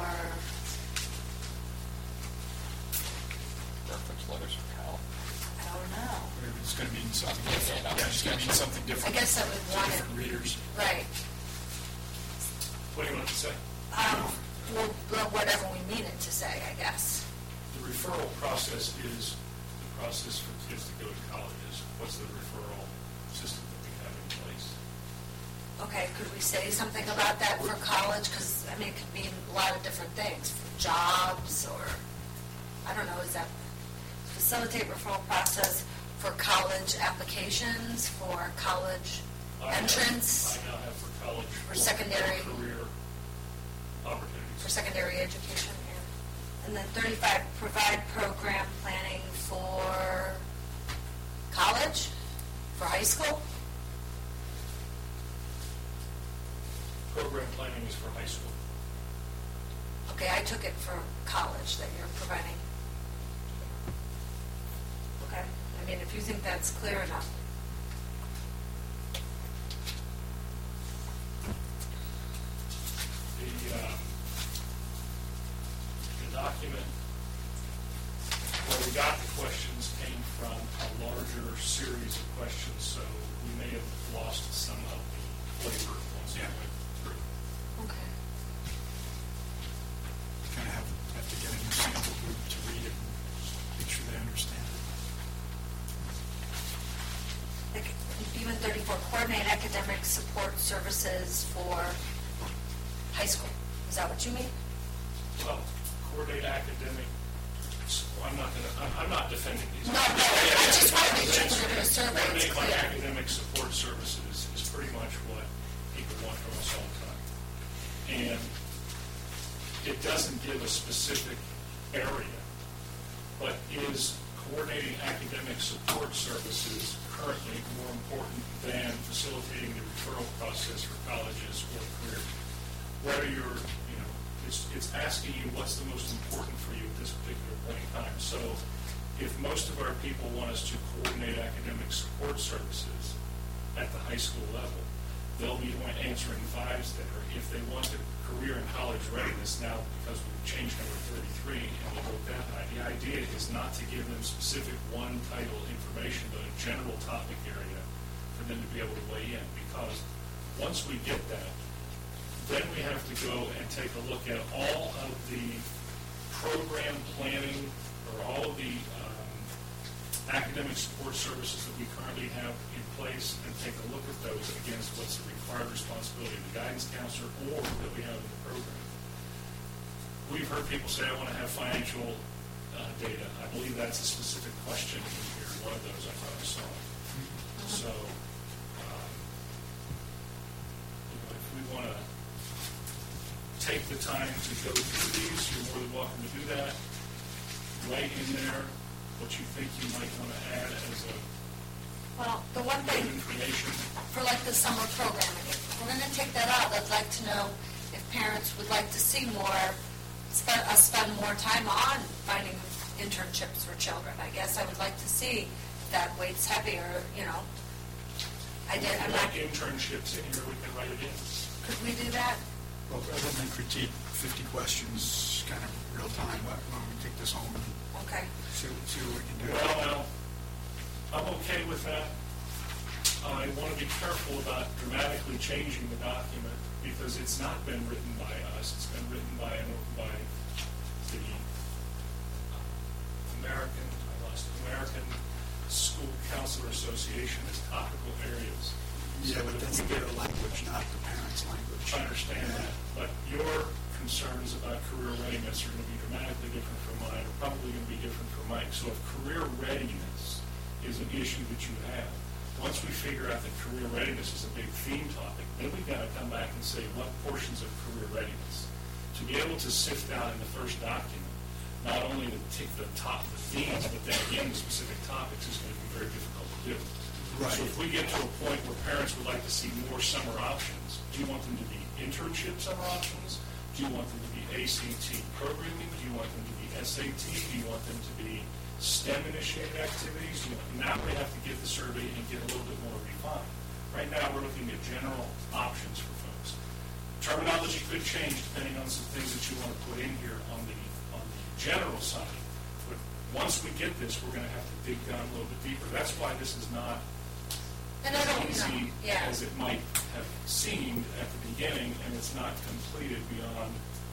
Reference letters for Cal. I don't know. Maybe it's going to mean something different. Yeah, Yeah, it's going to mean something different. I guess I would to want it. different readers. Right. What do you want to say? Well, whatever we mean it to say, I guess. The referral process is the process for kids to go to colleges. What's the referral system that we have in place? Okay, could we say something about that for college? Because, it could mean a lot of different things. For jobs or, I don't know, is that facilitate referral process for college applications, for college entrance? I now have for college. For secondary. Career opportunities. For secondary education, yeah. And then 35, provide program planning for college, for high school? Program planning is for high school. Okay, I took it for college that you're providing. Okay, if you think that's clear enough. The document, where we got the questions came from a larger series of questions, so we may have lost some of the flavor once we went through. Okay. Kind of have to get a new sample group to read it and make sure they understand it. Even 34, coordinate academic support services for high school. Is that what you mean? Well, coordinate academic, I'm not defending these. No, I just want to make sure we're going to survey. It's Coordinate clear. academic support services is pretty much what people want from us all the time. And it doesn't give a specific area, but is coordinating academic support services currently more important than facilitating the referral process for colleges or career? Whether you're, it's asking you what's the most important for you at this particular point in time. So if most of our people want us to coordinate academic support services at the high school level, they'll be answering 5s there. If they want a career and college readiness now, because we've changed number 33 and we wrote that high, the idea is not to give them specific one title information, but a general topic area for them to be able to weigh in. Because once we get that, then we have to go and take a look at all of the program planning or all of the academic support services that we currently have in place and take a look at those against what's the required responsibility of the guidance counselor or that we have in the program. We've heard people say, I want to have financial data. I believe that's a specific question in here. One of those I thought I saw. So, if we want to take the time to go through these, you're more than welcome to do that. Write in there what you think you might want to add as a Well, the one thing information. for the summer programming, if we're going to take that out, I'd like to know if parents would like to see more, spend more time on finding internships for children. I guess I would like to see that weight's heavier, you know. I'm not. Internships in here, we can write it in. Could we do that? Well, rather than critique 50 questions kind of real time, why don't we take this home and Okay. see what we can do? Well, I'm okay with that. I want to be careful about dramatically changing the document because it's not been written by us. It's been written by the American School Counselor Association as topical areas. Yeah, but that's their language, not the parents' language. I understand that, but your concerns about career readiness are going to be dramatically different from mine, or probably going to be different from Mike. So if career readiness is an issue that you have, once we figure out that career readiness is a big theme topic, then we've got to come back and say what portions of career readiness. To be able to sift out in the first document, not only to tick the themes, but then again the specific topics is going to be very difficult to do. Right. So if we get to a point where parents would like to see more summer options, do you want them to be internship summer options? Do you want them to be ACT programming? Do you want them to be SAT? Do you want them to be STEM-initiated activities? Now we have to get the survey and get a little bit more refined. Right now we're looking at general options for folks. Terminology could change depending on some things that you want to put in here on the general side. But once we get this, we're going to have to dig down a little bit deeper. That's why this is not And I don't as easy know. Yeah. as it might have seemed at the beginning, and it's not completed beyond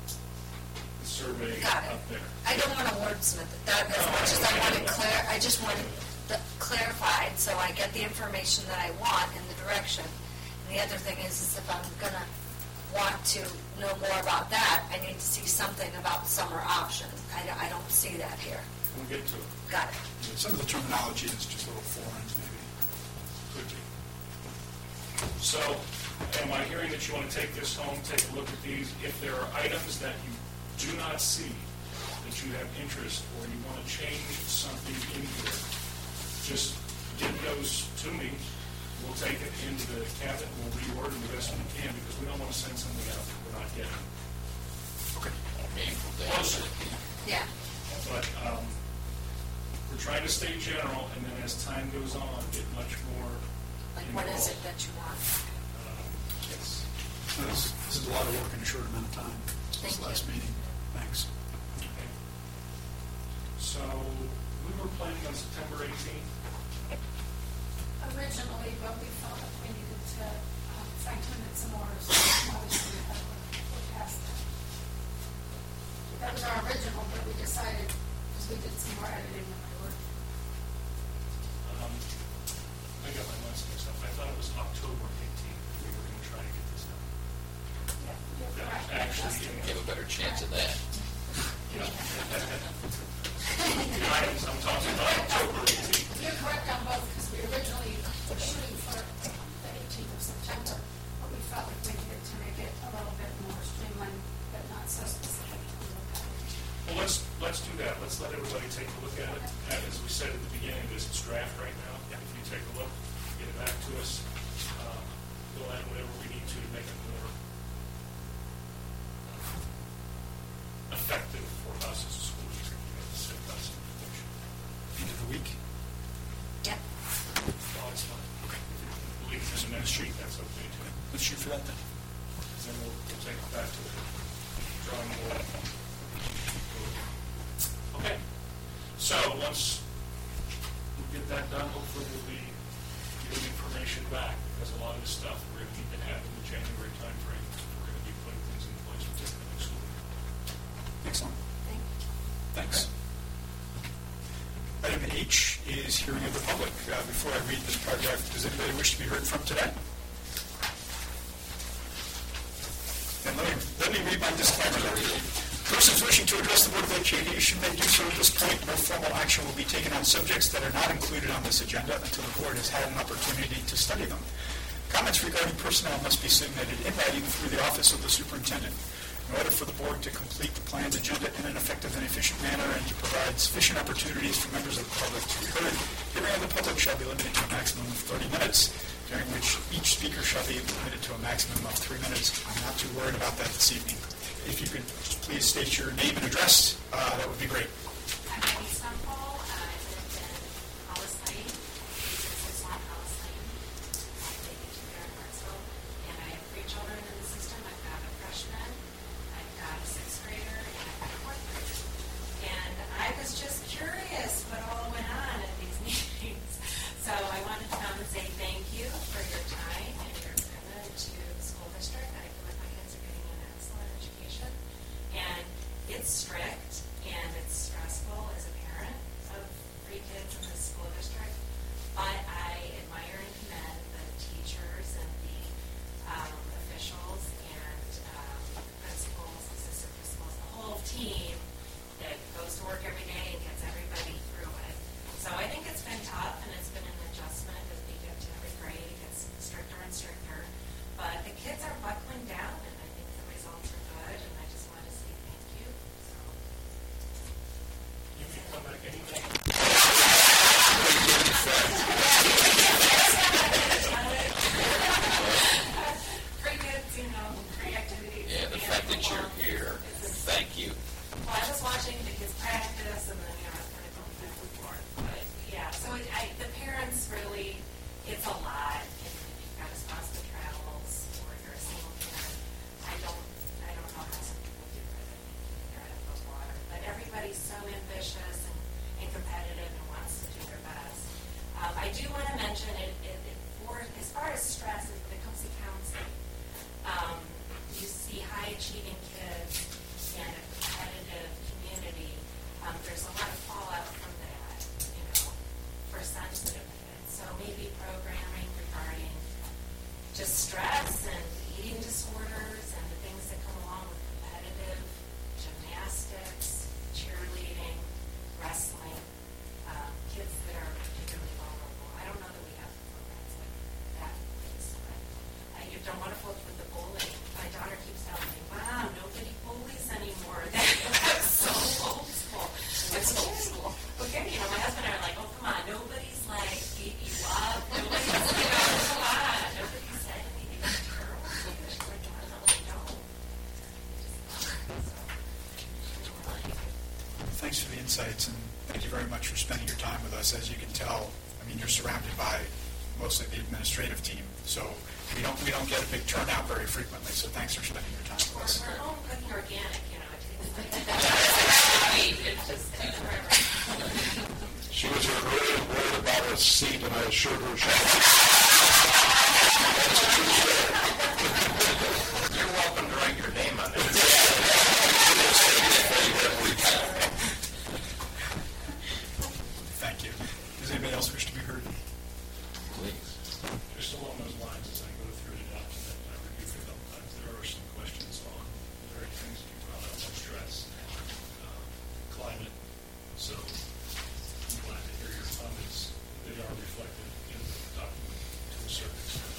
the survey Got it. up there. I don't want to wordsmith it that as much as I want it clear. I just want it clarified so I get the information that I want in the direction. And the other thing is if I'm going to want to know more about that, I need to see something about summer options. I don't see that here. We'll get to it. Got it. Some of the terminology is just a little foreign, maybe. Could be. So, am I hearing that you want to take this home, take a look at these? If there are items that you do not see, that you have interest, or you want to change something in here, just give those to me. We'll take it into the cabinet, we'll reorder the best we can, because we don't want to send something out that we're not getting. Okay. Meaningful data. Closer. Yeah. But we're trying to stay general, and then as time goes on, get much more Like what is it involved. that you want? Yes. This is a lot of work in a short amount of time. Thank This last you. meeting. Thanks. Okay. So we were planning on September 18th. Originally, but we felt like we needed to fine-tune it some more, so obviously we had to look past that. That was our original, but we decided, because we did some more editing than we were. I got my months mixed up. I thought it was October 18th we were going to try to get this done. Yeah, you're That correct. actually, You have a better chance of that. the items I'm talking about October 18th. You're correct on both, because we originally were shooting for the 18th of September, but we felt like we needed to make it a little bit more streamlined, but not so specific. Well, let's do that. Let's let everybody take a look at it. As we said at the beginning of this, it's draft right now. If you take a look, get it back to us. We'll add whatever we need to make it more effective for us as a school district. We have to send out some information. End of the week. Yep. Oh, it's fine. Okay. Leave it in the next sheet, that's okay too. Let's shoot for that then. Then we'll take it back to the drawing board. Okay. So once we get that done, hopefully we'll be getting information back, because a lot of this stuff we're going to need to have in the January timeframe. We're going to be putting things in place for the next school year. Excellent. Thank you. Thanks. Item H is hearing of the public. Before I read this paragraph, does anybody wish to be heard from today? And let me read my disclaimer. Persons wishing to address the Board of Education may do so at this point. No formal action will be taken on subjects that are not included on this agenda until the Board has had an opportunity to study them. Comments regarding personnel must be submitted in writing through the Office of the Superintendent. In order for the Board to complete the planned agenda in an effective and efficient manner and to provide sufficient opportunities for members of the public to be heard, hearing of the public shall be limited to a maximum of 30 minutes, during which each speaker shall be limited to a maximum of 3 minutes. I'm not too worried about that this evening. If you could please state your name and address, that would be great. I'm Patty thanks for the insights, and thank you very much for spending your time with us. As you can tell, I mean, you're surrounded by mostly the administrative team, so we don't get a big turnout very frequently, so thanks for spending your time with us. We're all good and organic, you know. It just takes forever. She was really worried about her seat, and I assured her she You're welcome to write your name on it. Thank you. Does anybody else wish to be heard? Please. Just along those lines, as I go through the document, I review for them, there are some questions on the very things that you brought up, like stress and climate. So I'm glad to hear your comments. They are reflected in the document to a certain extent.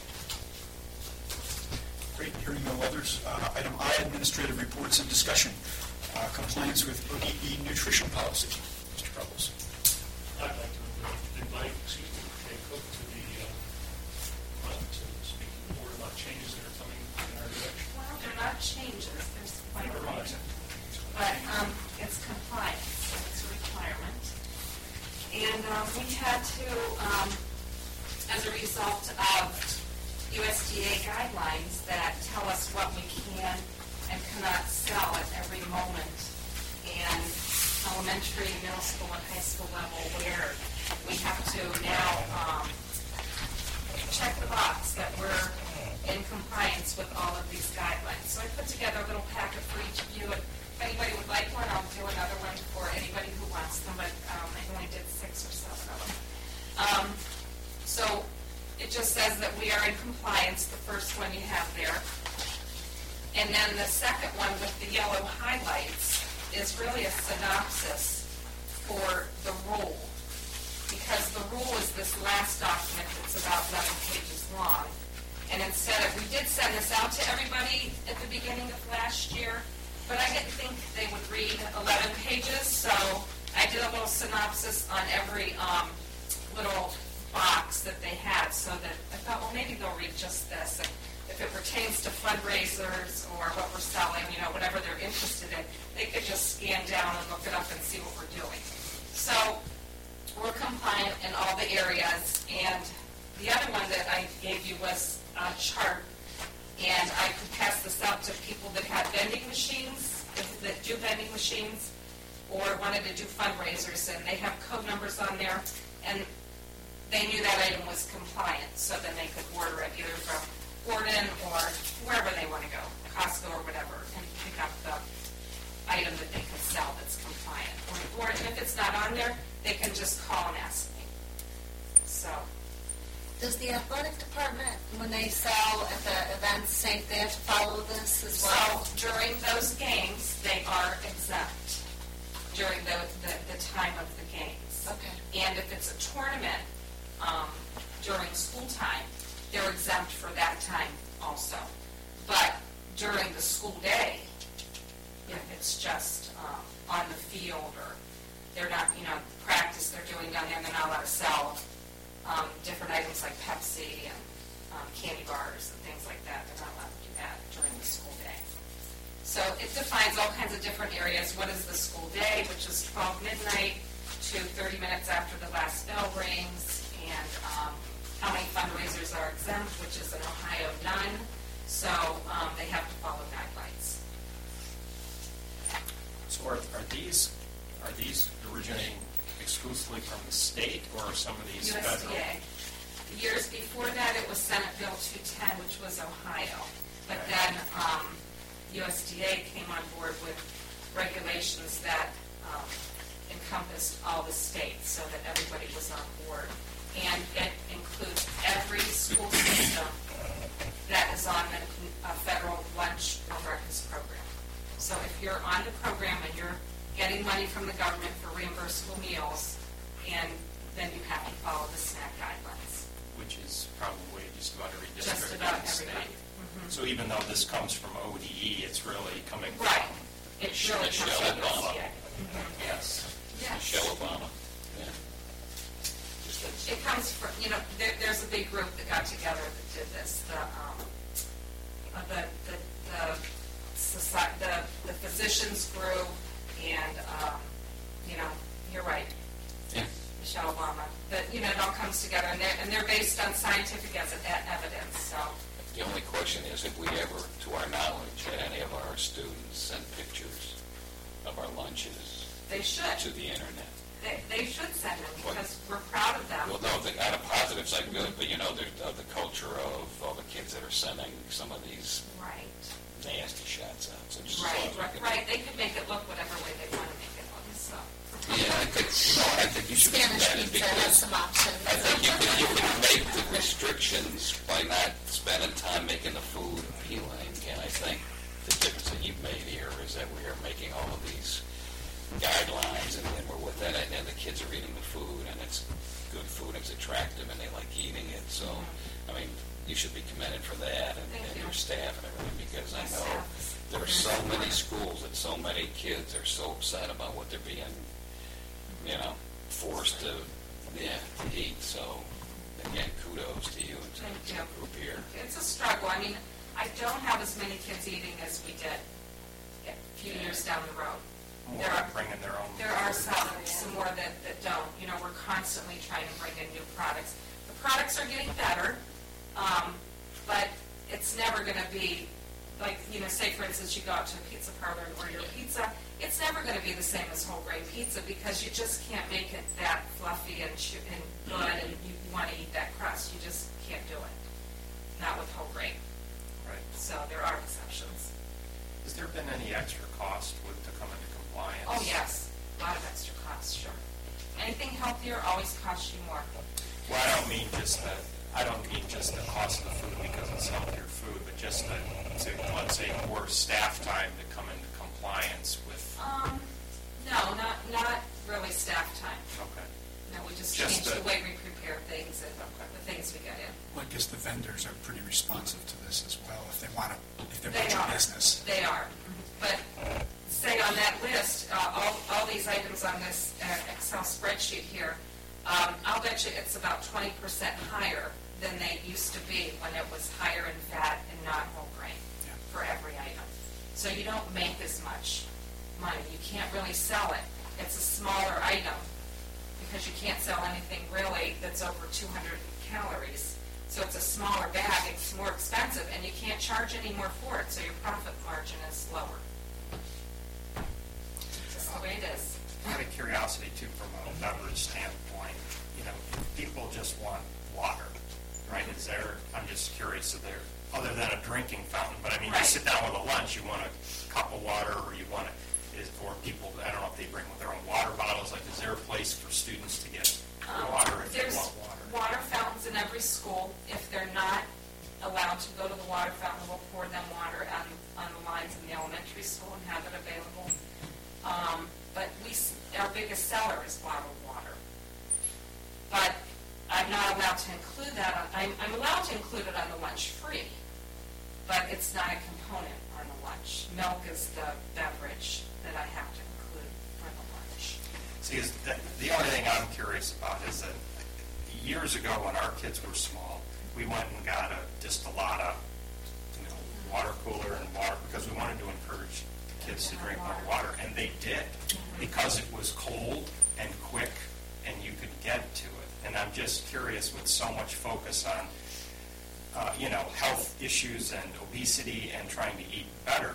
Great. Hearing no others. Item I, administrative reports and discussion. Compliance with ODE nutrition policy. Mr. Prebles. I'd like to invite, Dave Cook to the front to speak to the board about changes that are coming in our direction. Well, they're not changes, there's quite a few. But it's compliance, so it's a requirement. And we had to, as a result of USDA guidelines that tell us what we can and cannot sell at every moment, and elementary, middle school, and high school level, where we have to now check the box that we're in compliance with all of these guidelines. So I put together a little packet for each of you. If anybody would like one, I'll do another one for anybody who wants them, but I only did 6 or 7 of them. So it just says that we are in compliance, the first one you have there. And then the second one with the yellow highlights is really a synopsis for the rule, because the rule is this last document that's about 11 pages long. And instead of, we did send this out to everybody at the beginning of last year, but I didn't think they would read 11 pages, so I did a little synopsis on every little box that they had, so that I thought, well, maybe they'll read just this. And if it pertains to fundraisers or what we're selling, you know, whatever they're interested in, they could just scan down and look it up and see what we're doing. So we're compliant in all the areas. And the other one that I gave you was a chart, and I could pass this out to people that have vending machines, that do vending machines, or wanted to do fundraisers, and they have code numbers on there, and they knew that item was compliant, so then they could order it either from Gordon or wherever they want to go, Costco or whatever, and pick up the item that they can sell that's compliant. Or if it's not on there, they can just call and ask me. So. Does the athletic department, when they sell at the events, say they have to follow this as well? So during those games, they are exempt during the time of the games. Okay. And if it's a tournament during school time, they're exempt for that time also. But during the school day, if it's just on the field or they're not, you know, practice they're doing down there, they're not allowed to sell different items like Pepsi and candy bars and things like that. They're not allowed to do that during the school day. So it defines all kinds of different areas. What is the school day, which is 12 midnight to 30 minutes after the last bell rings, and how many fundraisers are exempt, which is in Ohio, none. So they have to follow guidelines. So are these originating exclusively from the state, or are some of these federal? USDA. Years before that, it was Senate Bill 210, which was Ohio. But then USDA came on board with regulations that encompassed all the states so that everybody was on board. And it includes every school system that is on the federal lunch or breakfast program. So if you're on the program and you're getting money from the government for reimbursable meals, and then you have to follow the SNAP guidelines. Which is probably just about every district Just in about the state. everybody. Mm-hmm. So even though this comes from ODE, it's really coming Right. from It really comes Michelle from Obama. USDA. yes. Yes. Michelle Obama. Yeah. Just as- It comes from, you know, there's a big group that got together that did this. The physicians group and comes together, and they're based on scientific evidence, so. The only question is if we ever, to our knowledge, had any of our students send pictures of our lunches They should. to the internet. They should send them, because we're proud of them. Well, no, on a positive side, good, but there's the culture of all the kids that are sending some of these Right. nasty shots out. So just Right. They could make it look whatever way they want to make it look, so. Yeah, I think you should be Spanish committed pizza has because some options. I think you can make the restrictions by not spending time making the food appealing. And I think the difference that you've made here is that we are making all of these guidelines, and we're within it, and the kids are eating the food, and it's good food, it's attractive, and they like eating it. So, I mean, you should be commended for that, and your staff and everything, because I know there are so many schools that so many kids are so upset about what they're being, forced to eat. So, again, kudos to you and to the group here. It's a struggle. I mean, I don't have as many kids eating as we did a few years down the road. More bringing their own. There are some more that don't. We're constantly trying to bring in new products. The products are getting better, but it's never going to be like, say for instance, you go out to a pizza parlor and order your pizza. It's never going to be the same as whole grain pizza because you just can't make it that fluffy and good, and you want to eat that crust. You just can't do it. Not with whole grain. Right. So there are exceptions. Has there been any extra cost to come into compliance? Oh, yes. A lot of extra costs, sure. Anything healthier always costs you more. Well, I don't mean just the cost of the food because it's healthier food, but just let's say, more staff time to come into compliance with. No, not really staff time. Okay. No, we just Just change the way we prepare things and Okay. the things we get in. Well, I guess the vendors are pretty responsive to this as well, if they want They your are. business. They are. But say on that list, all these items on this Excel spreadsheet here, I'll bet you it's about 20% higher than they used to be when it was higher in fat and not whole grain for every item. So you don't make as much money. You can't really sell it. It's a smaller item because you can't sell anything really that's over 200 calories. So it's a smaller bag, it's more expensive, and you can't charge any more for it, so your profit margin is lower. Just the way it is. Out of curiosity, too, from a beverage standpoint, people just want water, right? I'm just curious, other than a drinking fountain, but I mean, Right. You sit down with a lunch, you want a cup of water, or you want or people, I don't know if they bring with their own water bottles, like, is there a place for students to get water if they There's want water? water fountains in every school. If they're not allowed to go to the water fountain, we'll pour them water on the lines in the elementary school and have it available. But our biggest seller is bottled water. But I'm not allowed to include that. I'm allowed to include it on the lunch free, but it's not a component on the lunch. Milk is the beverage that I have to include for the lunch. See, the only thing I'm curious about is that years ago when our kids were small, we went and got just a lot of water cooler and water because we wanted to encourage the kids to drink more water, and they did because it was cold and quick and you could get to it. And I'm just curious, with so much focus on health issues and obesity and trying to eat better,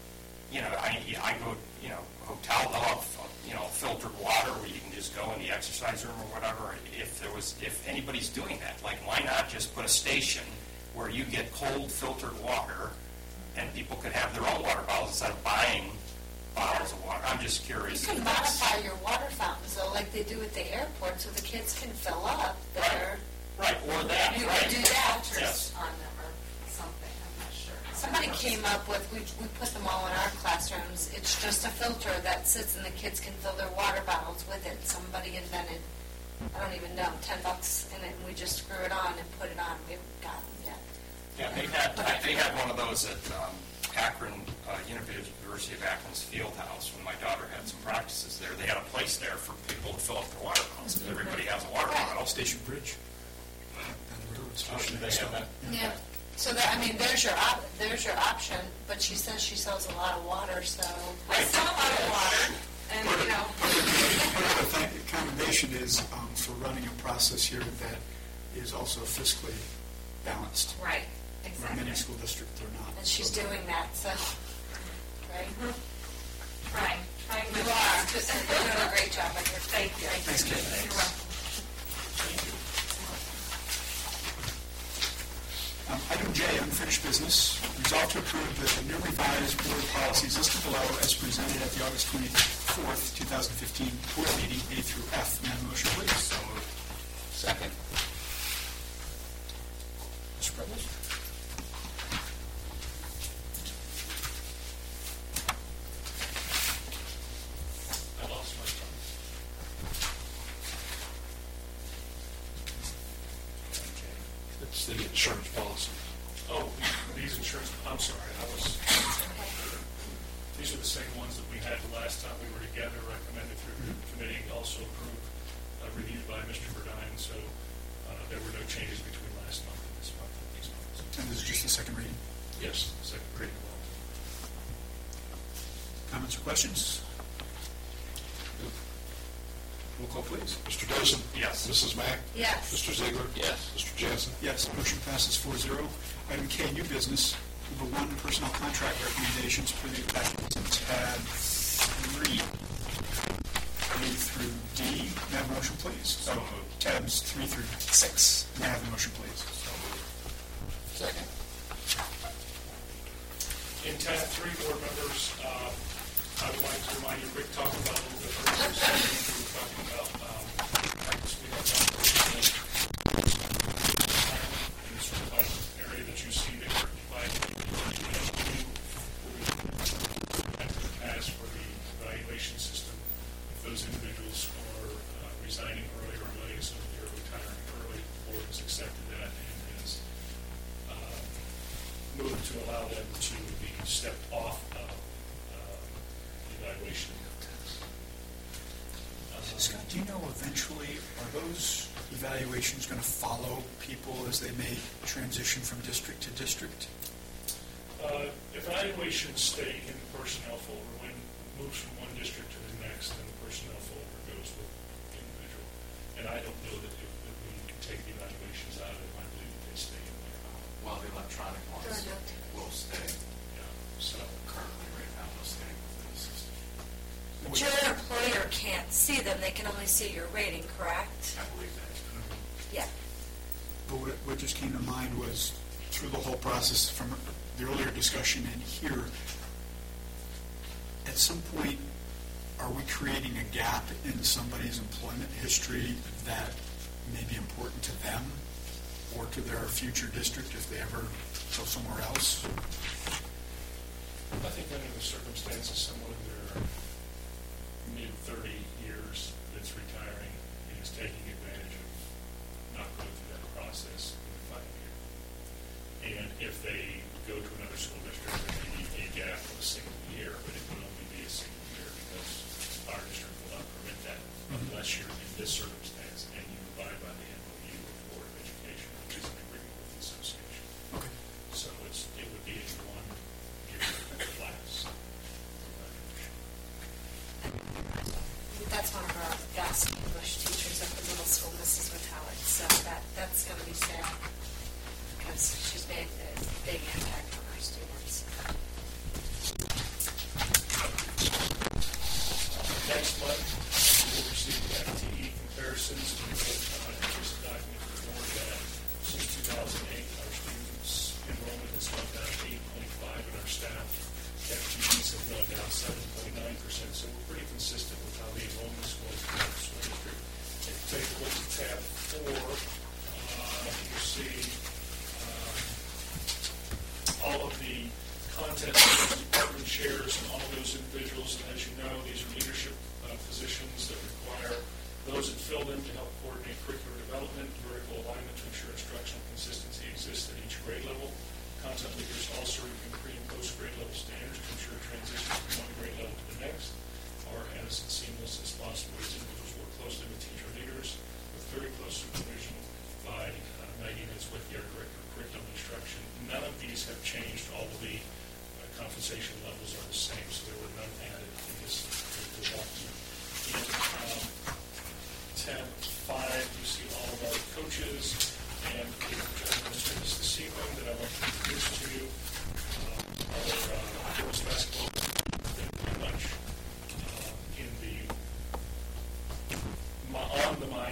I go, hotel, they'll have, filtered water where you can just go in the exercise room or whatever. If anybody's doing that, like, why not just put a station where you get cold filtered water and people could have their own water bottles instead of buying bottles of water? I'm just curious. You can modify your water fountains, though, like they do at the airport, so the kids can fill up there. Right, or that. You right. could do that. Yes. On them or something, I'm not sure. Somebody came up with, we put them all in our classrooms. It's just a filter that sits and the kids can fill their water bottles with it. Somebody invented, I don't even know, $10 in it, and we just screw it on and put it on. We haven't got them yet. Yeah, they had one of those at Akron, University of Akron's field house when my daughter had some practices there. They had a place there for people to fill up their water bottles because everybody has a water bottle. Station Bridge. Down the road, Station They have that. Yeah. So there's your option, but she says she sells a lot of water, so. I sell a lot of water, and Part of the commendation is for running a process here that is also fiscally balanced. Right, Where exactly. many school districts are not. And she's doing that, so, right? Trying You are. You're doing a great job on your. Thank you. Thanks, Kate. You're welcome. Item J, unfinished business. Resolve to approve the new revised board policies listed below as presented at the August 24th, 2015 board meeting, A through F. May I have a motion, please? So moved. Second. Mr. Preble? I lost my tongue. It's the insurance policy. Oh, these insurance, I'm sorry, these are the same ones that we had the last time we were together, recommended through the committee, also approved, reviewed by Mr. Burdine, so there were no changes between last month and this month on these ones. And this is just the second reading. Yes, second reading. Comments or questions? Roll call, please. Mr. Dosen? Yes. Mrs. Mack? Yes. Mr. Ziegler? Yes. Mr. Jensen? Yes, motion passes 4-0. Item K, new business. Number 1, personnel contract recommendations per the attachment to tab 3. A through D. May I have a motion, please? So moved. Tabs 3 through 6. May I have a motion, please? So moved. Second. In tab 3, board members, I would like to remind you, Rick talked about a little bit earlier, we were talking about practice we have done personally. In this sort of area that you see there, like as for the evaluation system, if those individuals are resigning early or letting some of their retiring early, the board has accepted that and has moved to allow them to be stepped off of evaluation. Scott, do you know eventually, are those evaluations going to follow people as they may transition from district to district? Evaluations stay in the personnel folder. When it moves from one district to the next, then the personnel folder goes with the individual. And I don't know that if we can take the evaluations out of it, I believe that they stay in there. Well, the electronic ones will stay. Yeah, so. Currently, right now, they'll stay within the system. But your employer can't see them, they can only see your rating, correct? I believe that's correct. Yeah. But what just came to mind was, through the whole process from the earlier discussion and here, at some point, are we creating a gap in somebody's employment history that may be important to them or to their future district if they ever go somewhere else? I think under the circumstances, someone in their mid-30 years that's retiring is taking advantage of not going through that process in the final year. And if they go to another school district, there may be a gap of a single year, but it would only be a single year because our district will not permit that unless you're in this circumstance and you abide by the MOU of the Board of Education, which is an agreement with the association. Okay. So it would be a 1-year class. That's one of our best English teachers at the middle school, Mrs. Vitalik, so that's going to be sad because she's made a big impact on our students. Next month, we'll receive FTE comparisons. We will introduce a document to the board that since 2008, our students' enrollment has gone down 8.5 and our staff FTEs have gone down 7.9%. So we're pretty consistent with how the enrollment is going through the school district. If you take a look at tab 4, you see all of the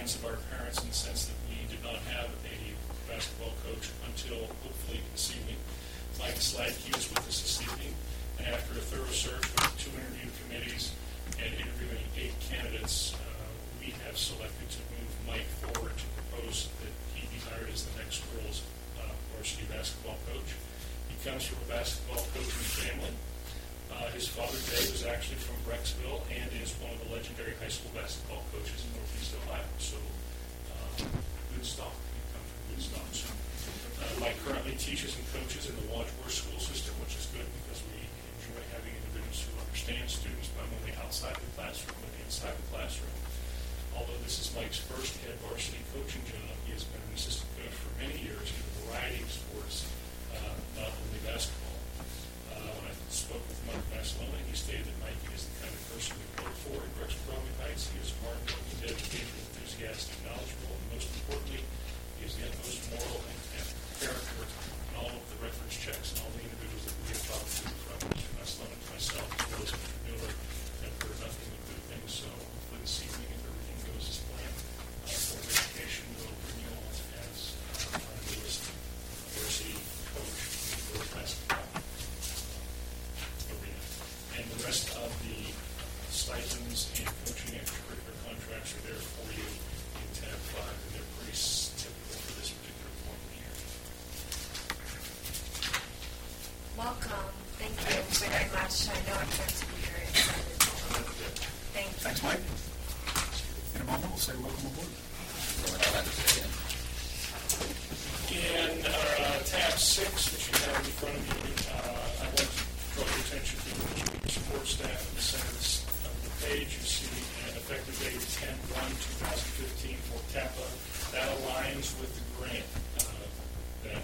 minds of our parents in the sense that we did not have a basketball coach until hopefully this evening. Mike Sladke is with us this evening, and after a thorough search with 2 interview committees and interviewing 8 candidates, we have selected to move Mike forward to propose that he be hired as the next girls varsity basketball coach. He comes from a basketball coaching family. His father, Dave, is actually from Brecksville and is one of the legendary high school basketball coaches in Northeast Ohio. So, good stock. He comes from good stock. So, Mike currently teaches and coaches in the Wadsworth school system, which is good because we enjoy having individuals who understand students not only outside the classroom but inside the classroom. Although this is Mike's first head varsity coaching job, he has been an assistant coach for many years in a variety of sports, not only basketball. When I spoke with Mike Barcelona, he stated that Mike is the kind of person we look for in Brecksville Heights. He is hardworking, dedicated, enthusiastic, knowledgeable, and most importantly, he is the utmost moral and character in all of the reference checks and all the individuals that we have talked to, from Mr. Barcelona to myself, as well as Mr. Miller, and heard nothing but good things. So hopefully this evening, if everything goes as planned, Board of Education will bring you on as our newest varsity coach in girls basketball arena. And the rest of the stipends and coaching extracurricular contracts are there for you in tab 5, and they're pretty typical for this particular point in the year. Welcome. Thank you very much. I know I'm going to be very excited. Thank you. Thanks, Mike. In a moment, we'll say welcome aboard. In tab 6, which you have in front of you, I want to draw your attention to the support staff in the center of the page. You see an effective date 10/1/2015 for CAPA. That aligns with the grant that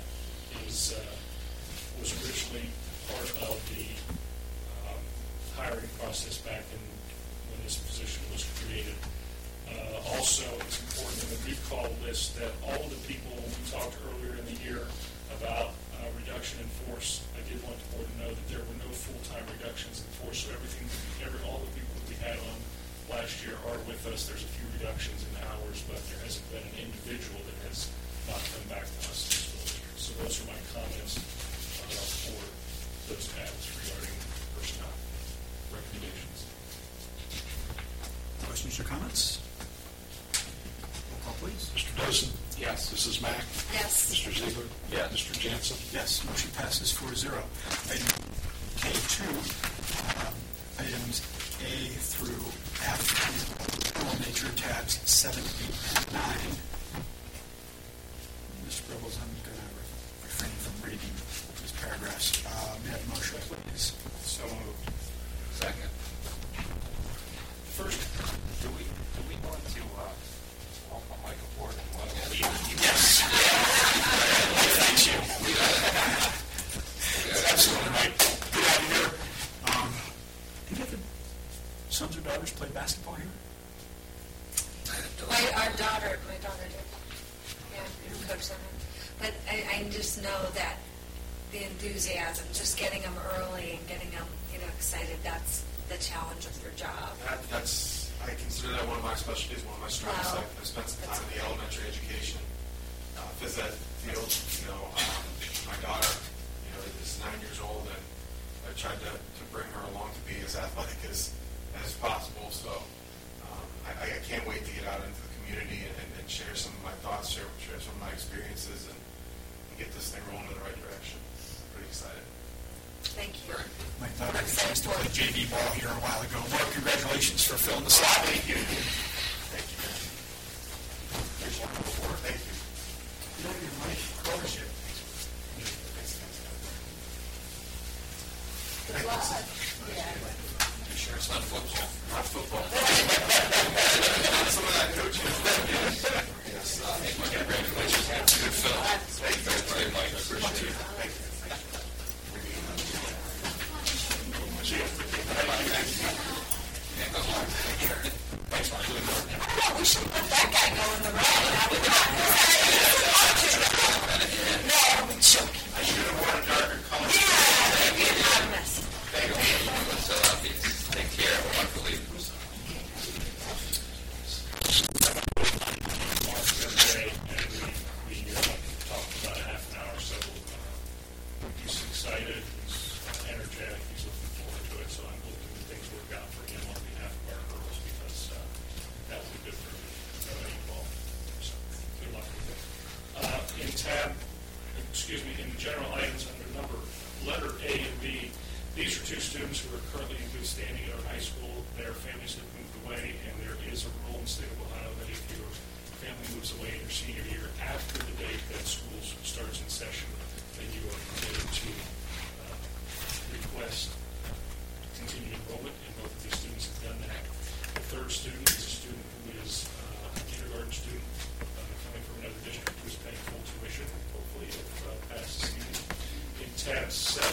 was originally part of the hiring process back when this position was created. Also, it's important in the recall list that all of the people we talked earlier in the year about reduction in force, I did want the board to know that there were no full-time reductions in force, so all the people that we had on last year are with us. There's a few reductions in hours, but there hasn't been an individual that has not come back to us in the school district. So those are my comments for those tabs regarding personnel recommendations. Questions or comments? Roll call, please. Mr. Dosen? Yes. Mrs. Mack? Yes. Mr. Ziegler? Yes. Mr. Jansen? Yes, motion passes 4-0. Item K2, items A through F, all nature tabs 7, 8, and 9. Mr. Rebels, I'm going to refrain from reading these paragraphs. May I have a motion, please? So moved. Second. First, do we want to welcome Mike aboard? Yes. Thank you. Absolutely, Mike. Good to have you here. Do you have sons or daughters play basketball here? My daughter did. Yeah, coach them. But I just know that the enthusiasm, just getting them early and getting them, excited, that's the challenge of your job. I consider that one of my specialties, one of my strengths. Wow. I've spent some time in the elementary education, phys ed field. My daughter, is 9 years old, and I tried to bring her along to be as athletic as possible. So I can't wait to get out into the community and share some of my thoughts, share some of my experiences, and get this thing rolling in the right direction. I'm pretty excited. Thank you. My daughter used to play JV ball here a while ago. Mark, congratulations for filling the slot. Thank you. Thank you. Here's one before. Thank you. You know your mic scholarship. Good luck. Yeah. You sure it's not football? Not football. Some of that coaching. Yes. Congratulations. Good film. Thank you, Mike. I appreciate it. Thank you. Oh, we should let that guy go in the round. No, I'm joking. I should have worn a darker color. Yeah, be anonymous. Thank you. So obvious. Take care. Wonderful evening. away in your senior year after the date that school starts in session, then you are permitted to request continued enrollment, and both of these students have done that. The third student is a student who is a kindergarten student coming from another district who is paying full tuition. Hopefully it'll pass the season. In tab 7,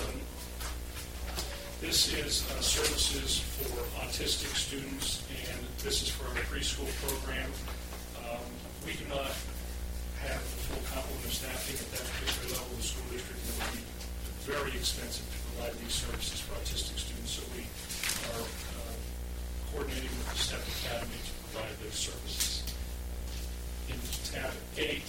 this is services for autistic students, and this is for our preschool program. We do not have the full complement of staffing at that particular level of the school district, and it would be very expensive to provide these services for autistic students, so we are coordinating with the STEP Academy to provide those services. In tab 8,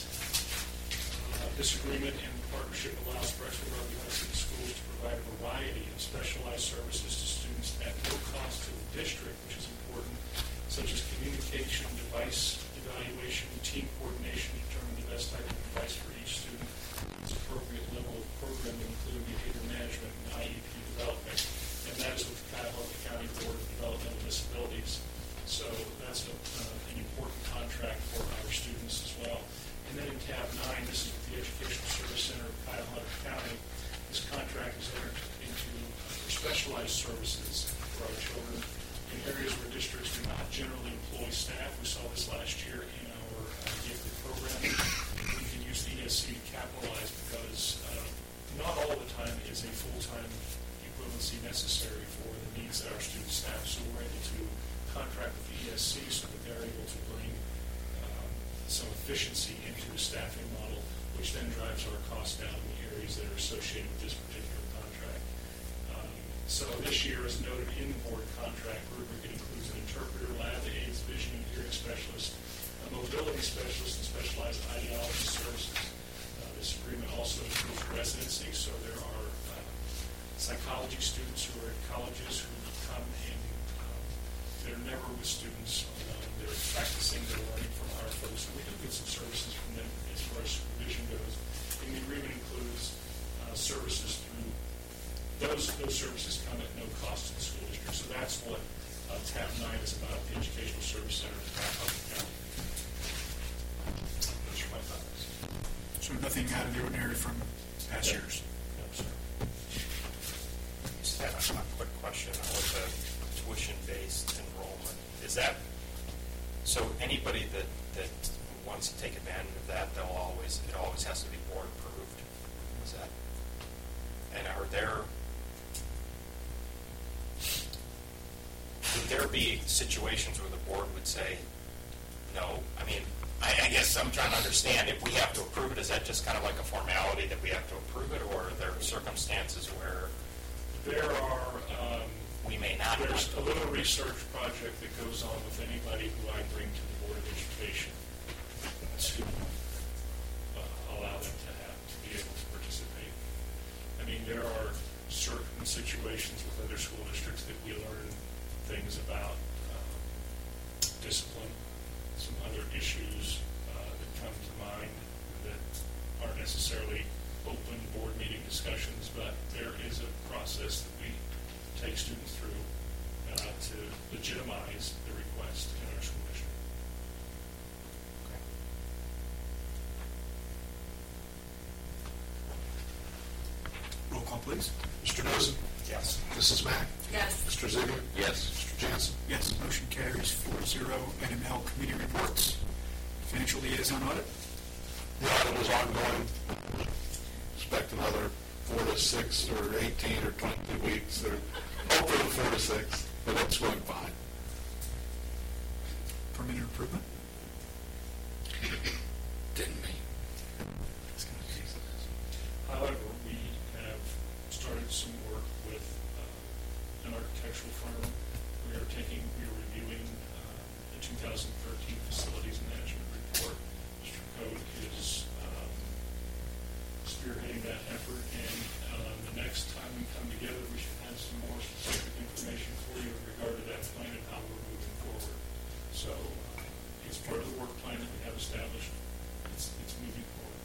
this agreement and partnership allows Brecksville Rugby High School schools to provide a variety of specialized services to students at no cost to the district, which is important, such as communication, device evaluation, team coordination to determine the best type of device for each student, its appropriate level of programming, including behavior management and IEP development, and that is with the Cuyahoga County Board of Developmental Disabilities. So that's an important contract for our students as well. And then in tab 9, this is with the Educational Service Center of Cuyahoga County. This contract is entered into for specialized services for our children in areas where districts do not generally employ staff. We saw this last year in our gifted program. We can use the ESC to capitalize because not all the time is a full-time equivalency necessary for the needs of our student staff. So we're able to contract with the ESC so that they're able to bring some efficiency into the staffing model, which then drives our costs down in the areas that are associated with this particular contract. So this year, as noted in the board contract rubric, it includes an interpreter, lab aides, vision and hearing specialist, a mobility specialist, and specialized ideology services. This agreement also includes residency, so there are psychology students who are at colleges who come and they're never with students. They're practicing, they're learning from our folks, and we do get some services from them as far as supervision goes. And the agreement includes services through those services come at no cost to the school district. So that's what tab 9 is about, the Educational Service Center of Cuyahoga County. Those are my thoughts. So nothing out of the ordinary from past years? No, sir. Just have a quick question on the tuition-based enrollment. Is that, so anybody that wants to take advantage of that, it always has to be board approved? Is that, and are there, would there be situations where the board would say no? I mean, I guess I'm trying to understand, if we have to approve it, is that just kind of like a formality that we have to approve it, or are there circumstances where there are, we may not? There's a little research project that goes on with anybody who I bring to the Board of Education to allow them to be able to participate. I mean, there are certain situations with other school districts that we learn things about discipline, some other issues that come to mind that aren't necessarily open board meeting discussions, but there is a process that we take students through to legitimize the request in our school district. Roll call, please. Mr. Dozen? Yes. Mrs. Mack? Yes. Mr. Ziegler? Yes. Mr. Jansen? Yes, motion carries 4-0. NML committee reports. Financial liaison audit. The audit is ongoing. Expect another 4 to 6 or 18 or 22 weeks, or hopefully 4 to 6, but it's going fine. Permanent improvement. Didn't mean. However, we have started some work with an architectural firm. We are reviewing the 2013 facilities management report. Mr. Code is spearheading that effort, and the next time we come together, we should have some more specific information for you in regard to that plan and how we're moving forward. So it's part of the work plan that we have established. It's moving forward.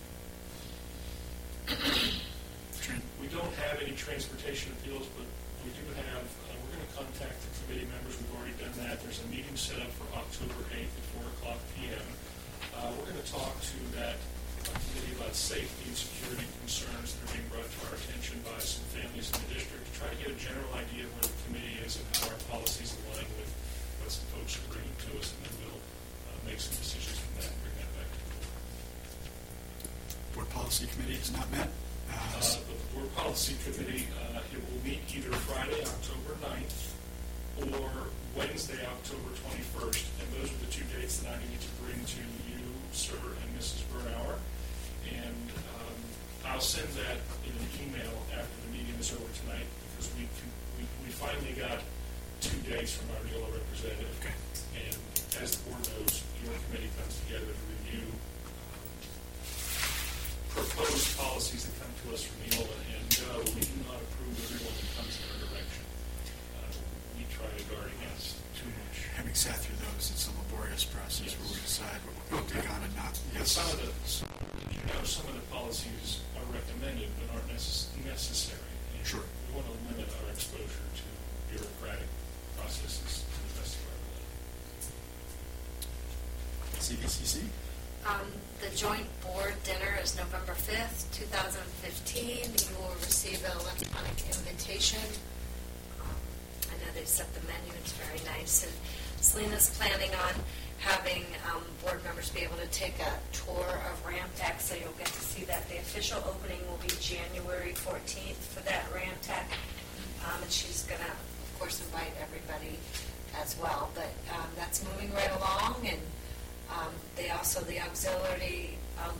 We don't have any transportation appeals, but we do have, we're going to contact the committee members. We've already done that. There's a meeting set up for October 8th at 4 o'clock p.m. We're going to talk Policy Committee has not met. The Board Policy Committee, it will meet either Friday, October 9th, or Wednesday, October 21st, and those are the two dates that I need to bring to you, sir, and Mrs. Bernauer. And I'll send that in an email after the meeting is over tonight, because we finally got 2 days from our NEOLA representative. Okay. And as the board knows, your committee comes together to review proposed policies that come to us from NEOLA, and we do not approve everyone that comes in our direction. We try to guard against too much. Having sat through those, it's a laborious process where we decide what we're going to take on and not. But some of the policies are recommended but aren't necessary. And Sure. We want to limit our exposure to bureaucratic processes to the best of our ability. CVCC? The joint board dinner is November 5th, 2015. You will receive an electronic invitation. I know they've set the menu. It's very nice. And Selena's planning on having board members be able to take a tour of Ramtech, so you'll get to see that. The official opening will be January 14th for that Ramtech. And she's going to, of course, invite everybody as well. But that's moving right along, and they also, the auxiliary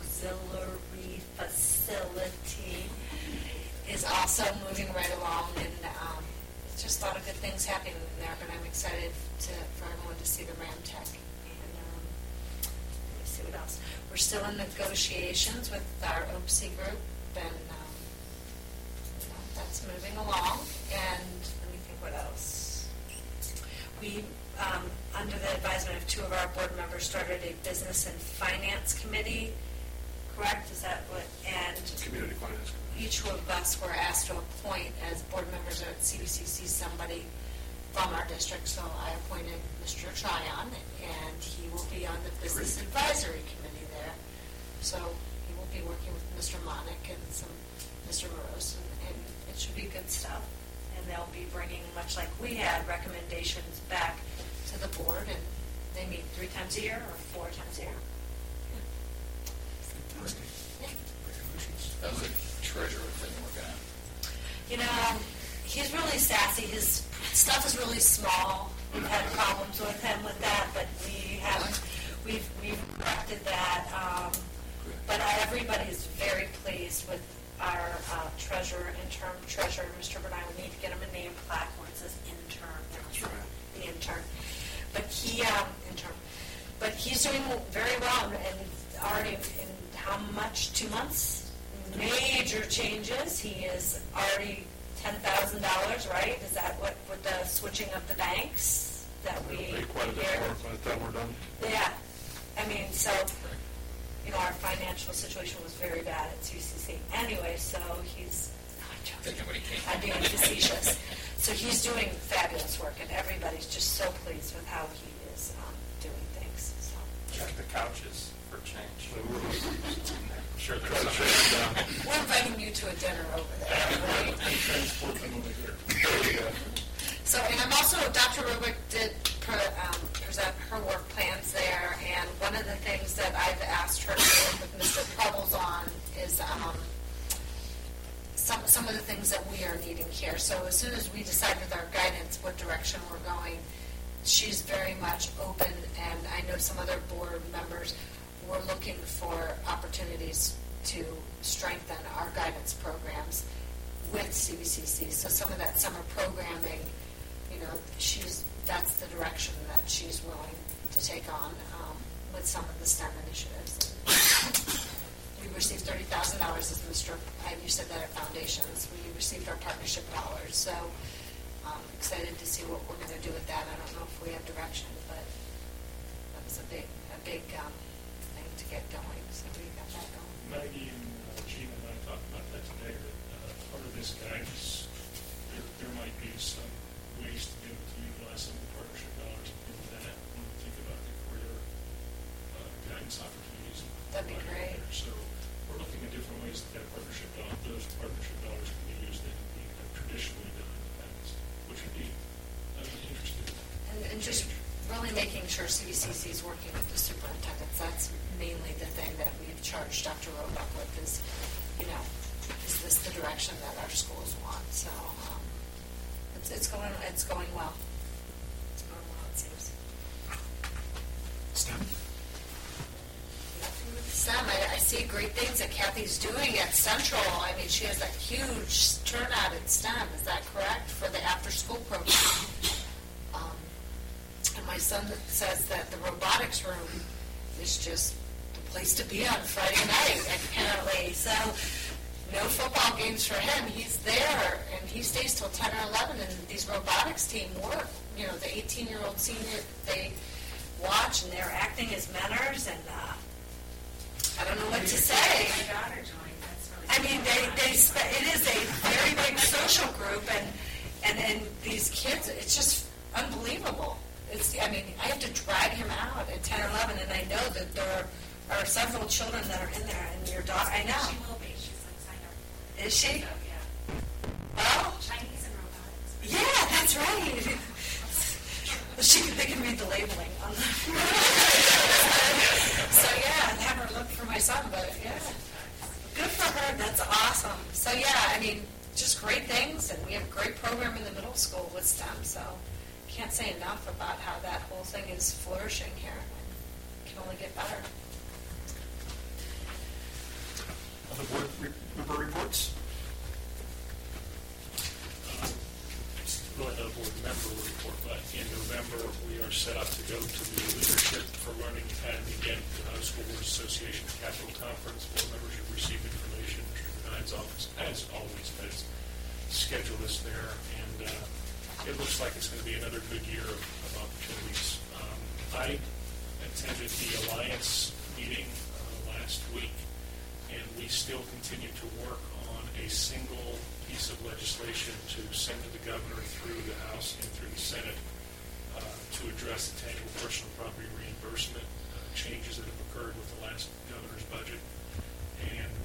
facility is also moving right along, and it's just a lot of good things happening there, but I'm excited for everyone to see the Ramtech. And let me see what else. We're still in negotiations with our OPSI group, and that's moving along. And let me think what else. We, under the advisement of 2 of our board members, started a business and finance committee. Correct? Is that what? And Community Finance Committee. each of us were asked to appoint, as board members at CVCC, somebody from our district. So I appointed Mr. Tryon, and he will be on the business advisory committee there. So he will be working with Mr. Monick and Mr. Morose, and it should be good stuff. And they'll be bringing, much like we had, recommendations back to the board, and they meet 3 times a year or 4 times a year. Fantastic. How's the treasurer thing working out? You know, he's really sassy. His stuff is really small. We've had problems with him with that, but we've corrected that. But everybody's very pleased with our interim treasurer, Mr. Bernard. We need to get him a name plaque where it says intern. That's right. The intern. But he's doing very well, and already in how much? 2 months? Major changes. He is already $10,000, right? Is that what, with the switching of the banks that we It'll be quite a bit more by the time we're done. Yeah. I mean, so, our financial situation was very bad at CCC. Anyway, so he's, no, I'm joking. I'm being facetious. So he's doing fabulous work, and everybody's just so pleased with how he is doing things. So. Check the couches for change. I'm sure Try there's to some. shake it down. We're inviting you to a dinner over there, right? And transport them over here. There you go. So, and I'm also, Dr. Rubick did present her work plans there, and one of the things that I've asked her to work with Mr. Prebbles on is some of the things that we are needing here. So as soon as we decide with our guidance what direction we're going, she's very much open, and I know some other board members were looking for opportunities to strengthen our guidance programs with CVCC. So some of that summer programming, that's the direction that she's willing to take on with some of the STEM initiatives. We received $30,000, as you said that at Foundations. We received our partnership dollars. So I'm excited to see what we're going to do with that. I don't know if we have direction, but that was a big thing to get going. So we got that going. Maggie and Gina and I talked about that today, that part of this guidance, there might be some ways to be able to utilize some of the partnership dollars in that when we think about the career guidance opportunities. That'd be great. So we're looking at different ways that those partnership dollars can be used that we have traditionally done in the past, which would be interesting. And just really making sure CVCC is working with the superintendents. That's mainly the thing that we've charged Dr. Roebuck with is, is this the direction that our schools want? So it's going well. It's going well, it seems. STEM? Nothing with STEM. I see great things that Kathy's doing at Central. I mean, she has a huge turnout in STEM. Is that correct for the after-school program? And my son says that the robotics room is just the place to be on Friday night, apparently. So no football games for him. He's there, and he stays till 10 or 11, and these robotics team work. The 18-year-old senior, they watch, and they're acting as mentors, and I don't know what to say. My daughter joined. That's really I mean, it is a very big social group, and these kids, it's just unbelievable. I have to drag him out at 10 or 11, and I know that there are several children that are in there, and your daughter, I know. She will be. She's like signed up. Is she? So, yeah. Well, Chinese and robotics. yeah, that's right. They can read the labeling on the So yeah, have her look for my son, but yeah. Good for her, that's awesome. So yeah, just great things, and we have a great program in the middle school with STEM, so can't say enough about how that whole thing is flourishing here. It can only get better. Other board member reports? Really no board member report, but in November, we are set up to go to the Leadership for Learning Academy again, the Ohio School Board Association Capital Conference. Board members have received information. Mr. Benine's office, as always, has scheduled us there, and it looks like it's going to be another good year of opportunities. I attended the Alliance meeting last week, and we still continue to work on a single piece of legislation to send to the governor through the House and through the Senate to address the tangible personal property reimbursement changes that have occurred with the last governor's budget. And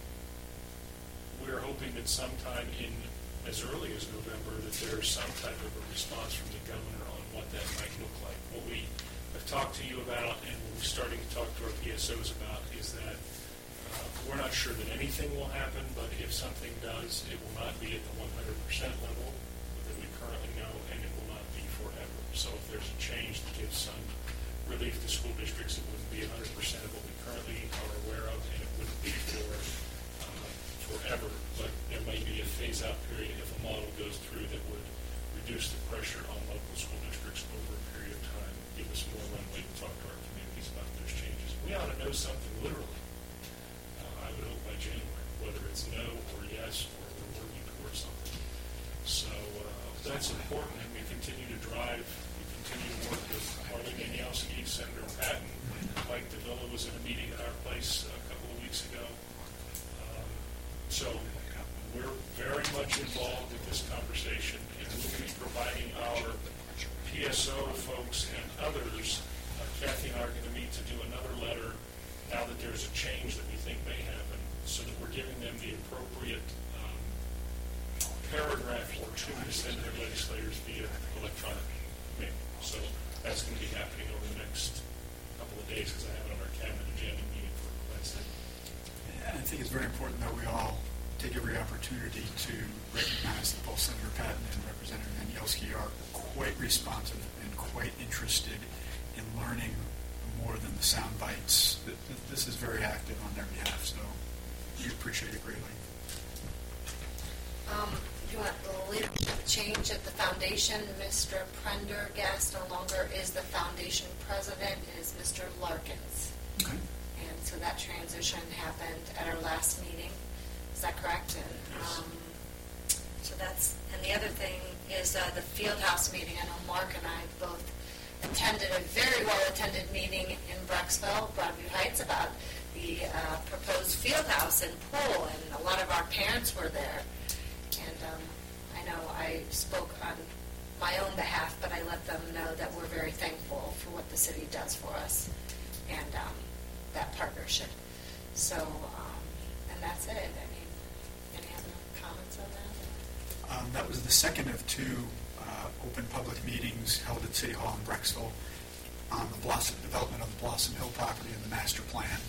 we're hoping that sometime in as early as November that there's some type of a response from the governor on what that might look like. What we have talked to you about and what we're starting to talk to our PSOs about is that we're not sure that anything will happen, but if something does, it will not be at the 100% level that we currently know, and it will not be forever. So if there's a change that gives some relief to school districts, it wouldn't be 100% of what we currently are aware of, and it wouldn't be for forever, but there may be a phase-out period if a model goes through that would reduce the pressure on local school districts over a period of time, give us more runway to talk to our communities about those changes. We ought to know something literally. I would hope by January, whether it's no or yes, or we're working towards something. So that's important, and we continue to drive. We continue to work with Marlene Danielski, Senator Patton. Mike DeVilla was in a meeting at our place a couple of weeks ago. So we're very much involved with this conversation, and we'll be providing our PSO folks and others. Kathy and I are going to meet to do another letter now that there's a change that we think may happen, so that we're giving them the appropriate paragraph or two to send their legislators via electronic mail. So that's going to be happening over the next couple of days, because I have it on our cabinet agenda meeting for Wednesday. I think it's very important that we all take every opportunity to recognize that both Senator Patton and Representative Danielski are quite responsive and quite interested in learning more than the sound bites. This is very active on their behalf, so we appreciate it greatly. You want the leadership change at the foundation? Mr. Prendergast no longer is the foundation president, is Mr. Larkins. Okay. And so that transition happened at our last meeting. Is that correct? And, so that's, and the other thing is the Fieldhouse meeting. I know Mark and I both attended a very well-attended meeting in Brecksville, Broadview Heights, about the proposed Fieldhouse and pool, and a lot of our parents were there. And I know I spoke on my own behalf, but I let them know that we're very thankful for what the city does for us and that partnership. So, and that's it. I mean, any other comments on that? That was the second of two open public meetings held at City Hall in Brecksville on the development of the Blossom Hill property and the master plan.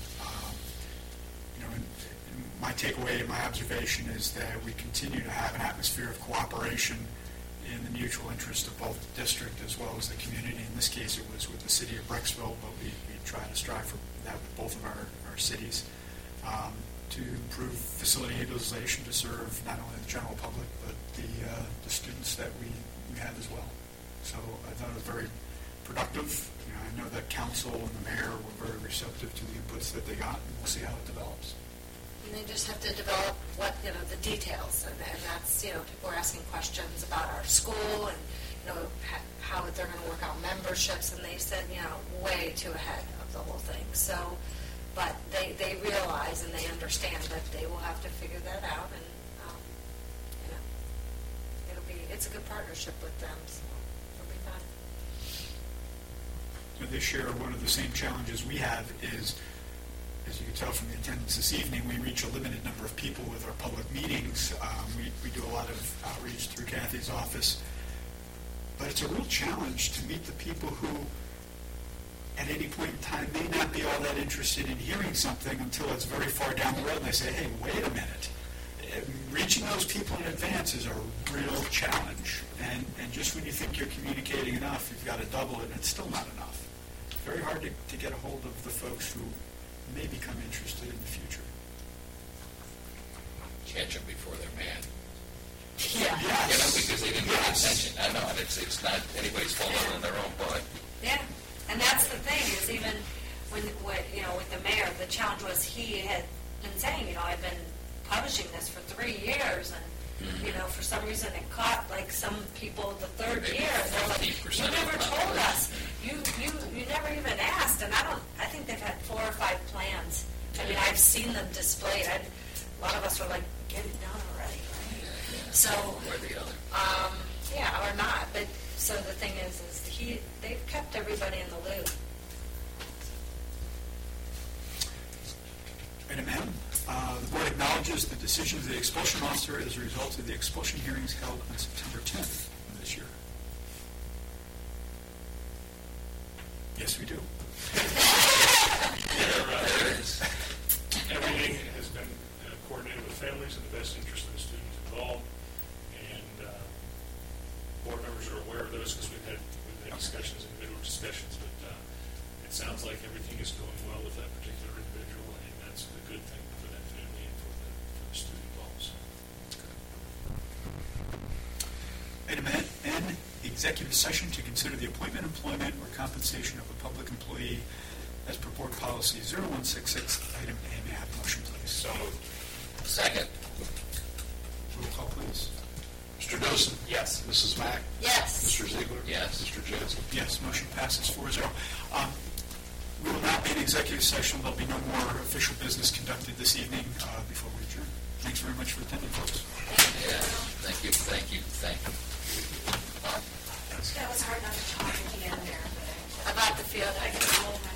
My takeaway and my observation is that we continue to have an atmosphere of cooperation in the mutual interest of both the district as well as the community. In this case, it was with the city of Brecksville, but we try to strive for that with both of our cities to improve facility utilization to serve not only the general public, but the students that we have as well. So I thought it was very productive. I know that council and the mayor were very receptive to the inputs that they got, and we'll see how it develops. And they just have to develop the details, and that's, people are asking questions about our school and, how they're going to work out memberships, and they said, way too ahead of the whole thing. So, but they realize and they understand that they will have to figure that out, and, it's a good partnership with them, so it'll be fun. They share one of the same challenges we have is, as you can tell from the attendance this evening, we reach a limited number of people with our public meetings. We do a lot of outreach through Kathy's office. But it's a real challenge to meet the people who, at any point in time, may not be all that interested in hearing something until it's very far down the road. And they say, hey, wait a minute. Reaching those people in advance is a real challenge. And just when you think you're communicating enough, you've got to double it, and it's still not enough. It's very hard to get a hold of the folks who may become interested in the future. Catch them before they're mad. Yeah. Yes. Because they didn't pay attention. I know, and it's not anybody's fault other than their own, but. Yeah, and that's the thing, is even with the mayor, the challenge was he had been saying, I've been publishing this for 3 years, and for some reason it caught some people the third year. They're like, you never told us. You never even asked. And I think they've had 4 or 5 plans. I mean, I've seen them displayed. A lot of us were like, get it done already. Right? So, or the other. Or not. But so the thing is they've kept everybody in the loop. Item M. The board acknowledges the decision of the expulsion officer as a result of the expulsion hearings held on September 10th of this year. Yes, we do. Everything has been coordinated with families in the best interest of the students involved, and board members are aware of those because we've had discussions, individual discussions, but it sounds like everything is going well with that particular individual, and that's a good thing for that family and for the student involved. So. Item N, executive session to consider the appointment, employment, or compensation of a public employee as per board policy 0166. Item A. May I have a motion, please? So moved. Second. Roll call, please. Mr. Dosen? Yes. Mrs. Mack? Yes. Mr. Ziegler? Yes. Mr. Jensen? Yes, motion passes 4-0. We will not be in executive session. There'll be no more official business conducted this evening before we adjourn. Thanks very much for attending, folks. Yeah. Thank you. That was hard not to talk at the end there. About the field, I can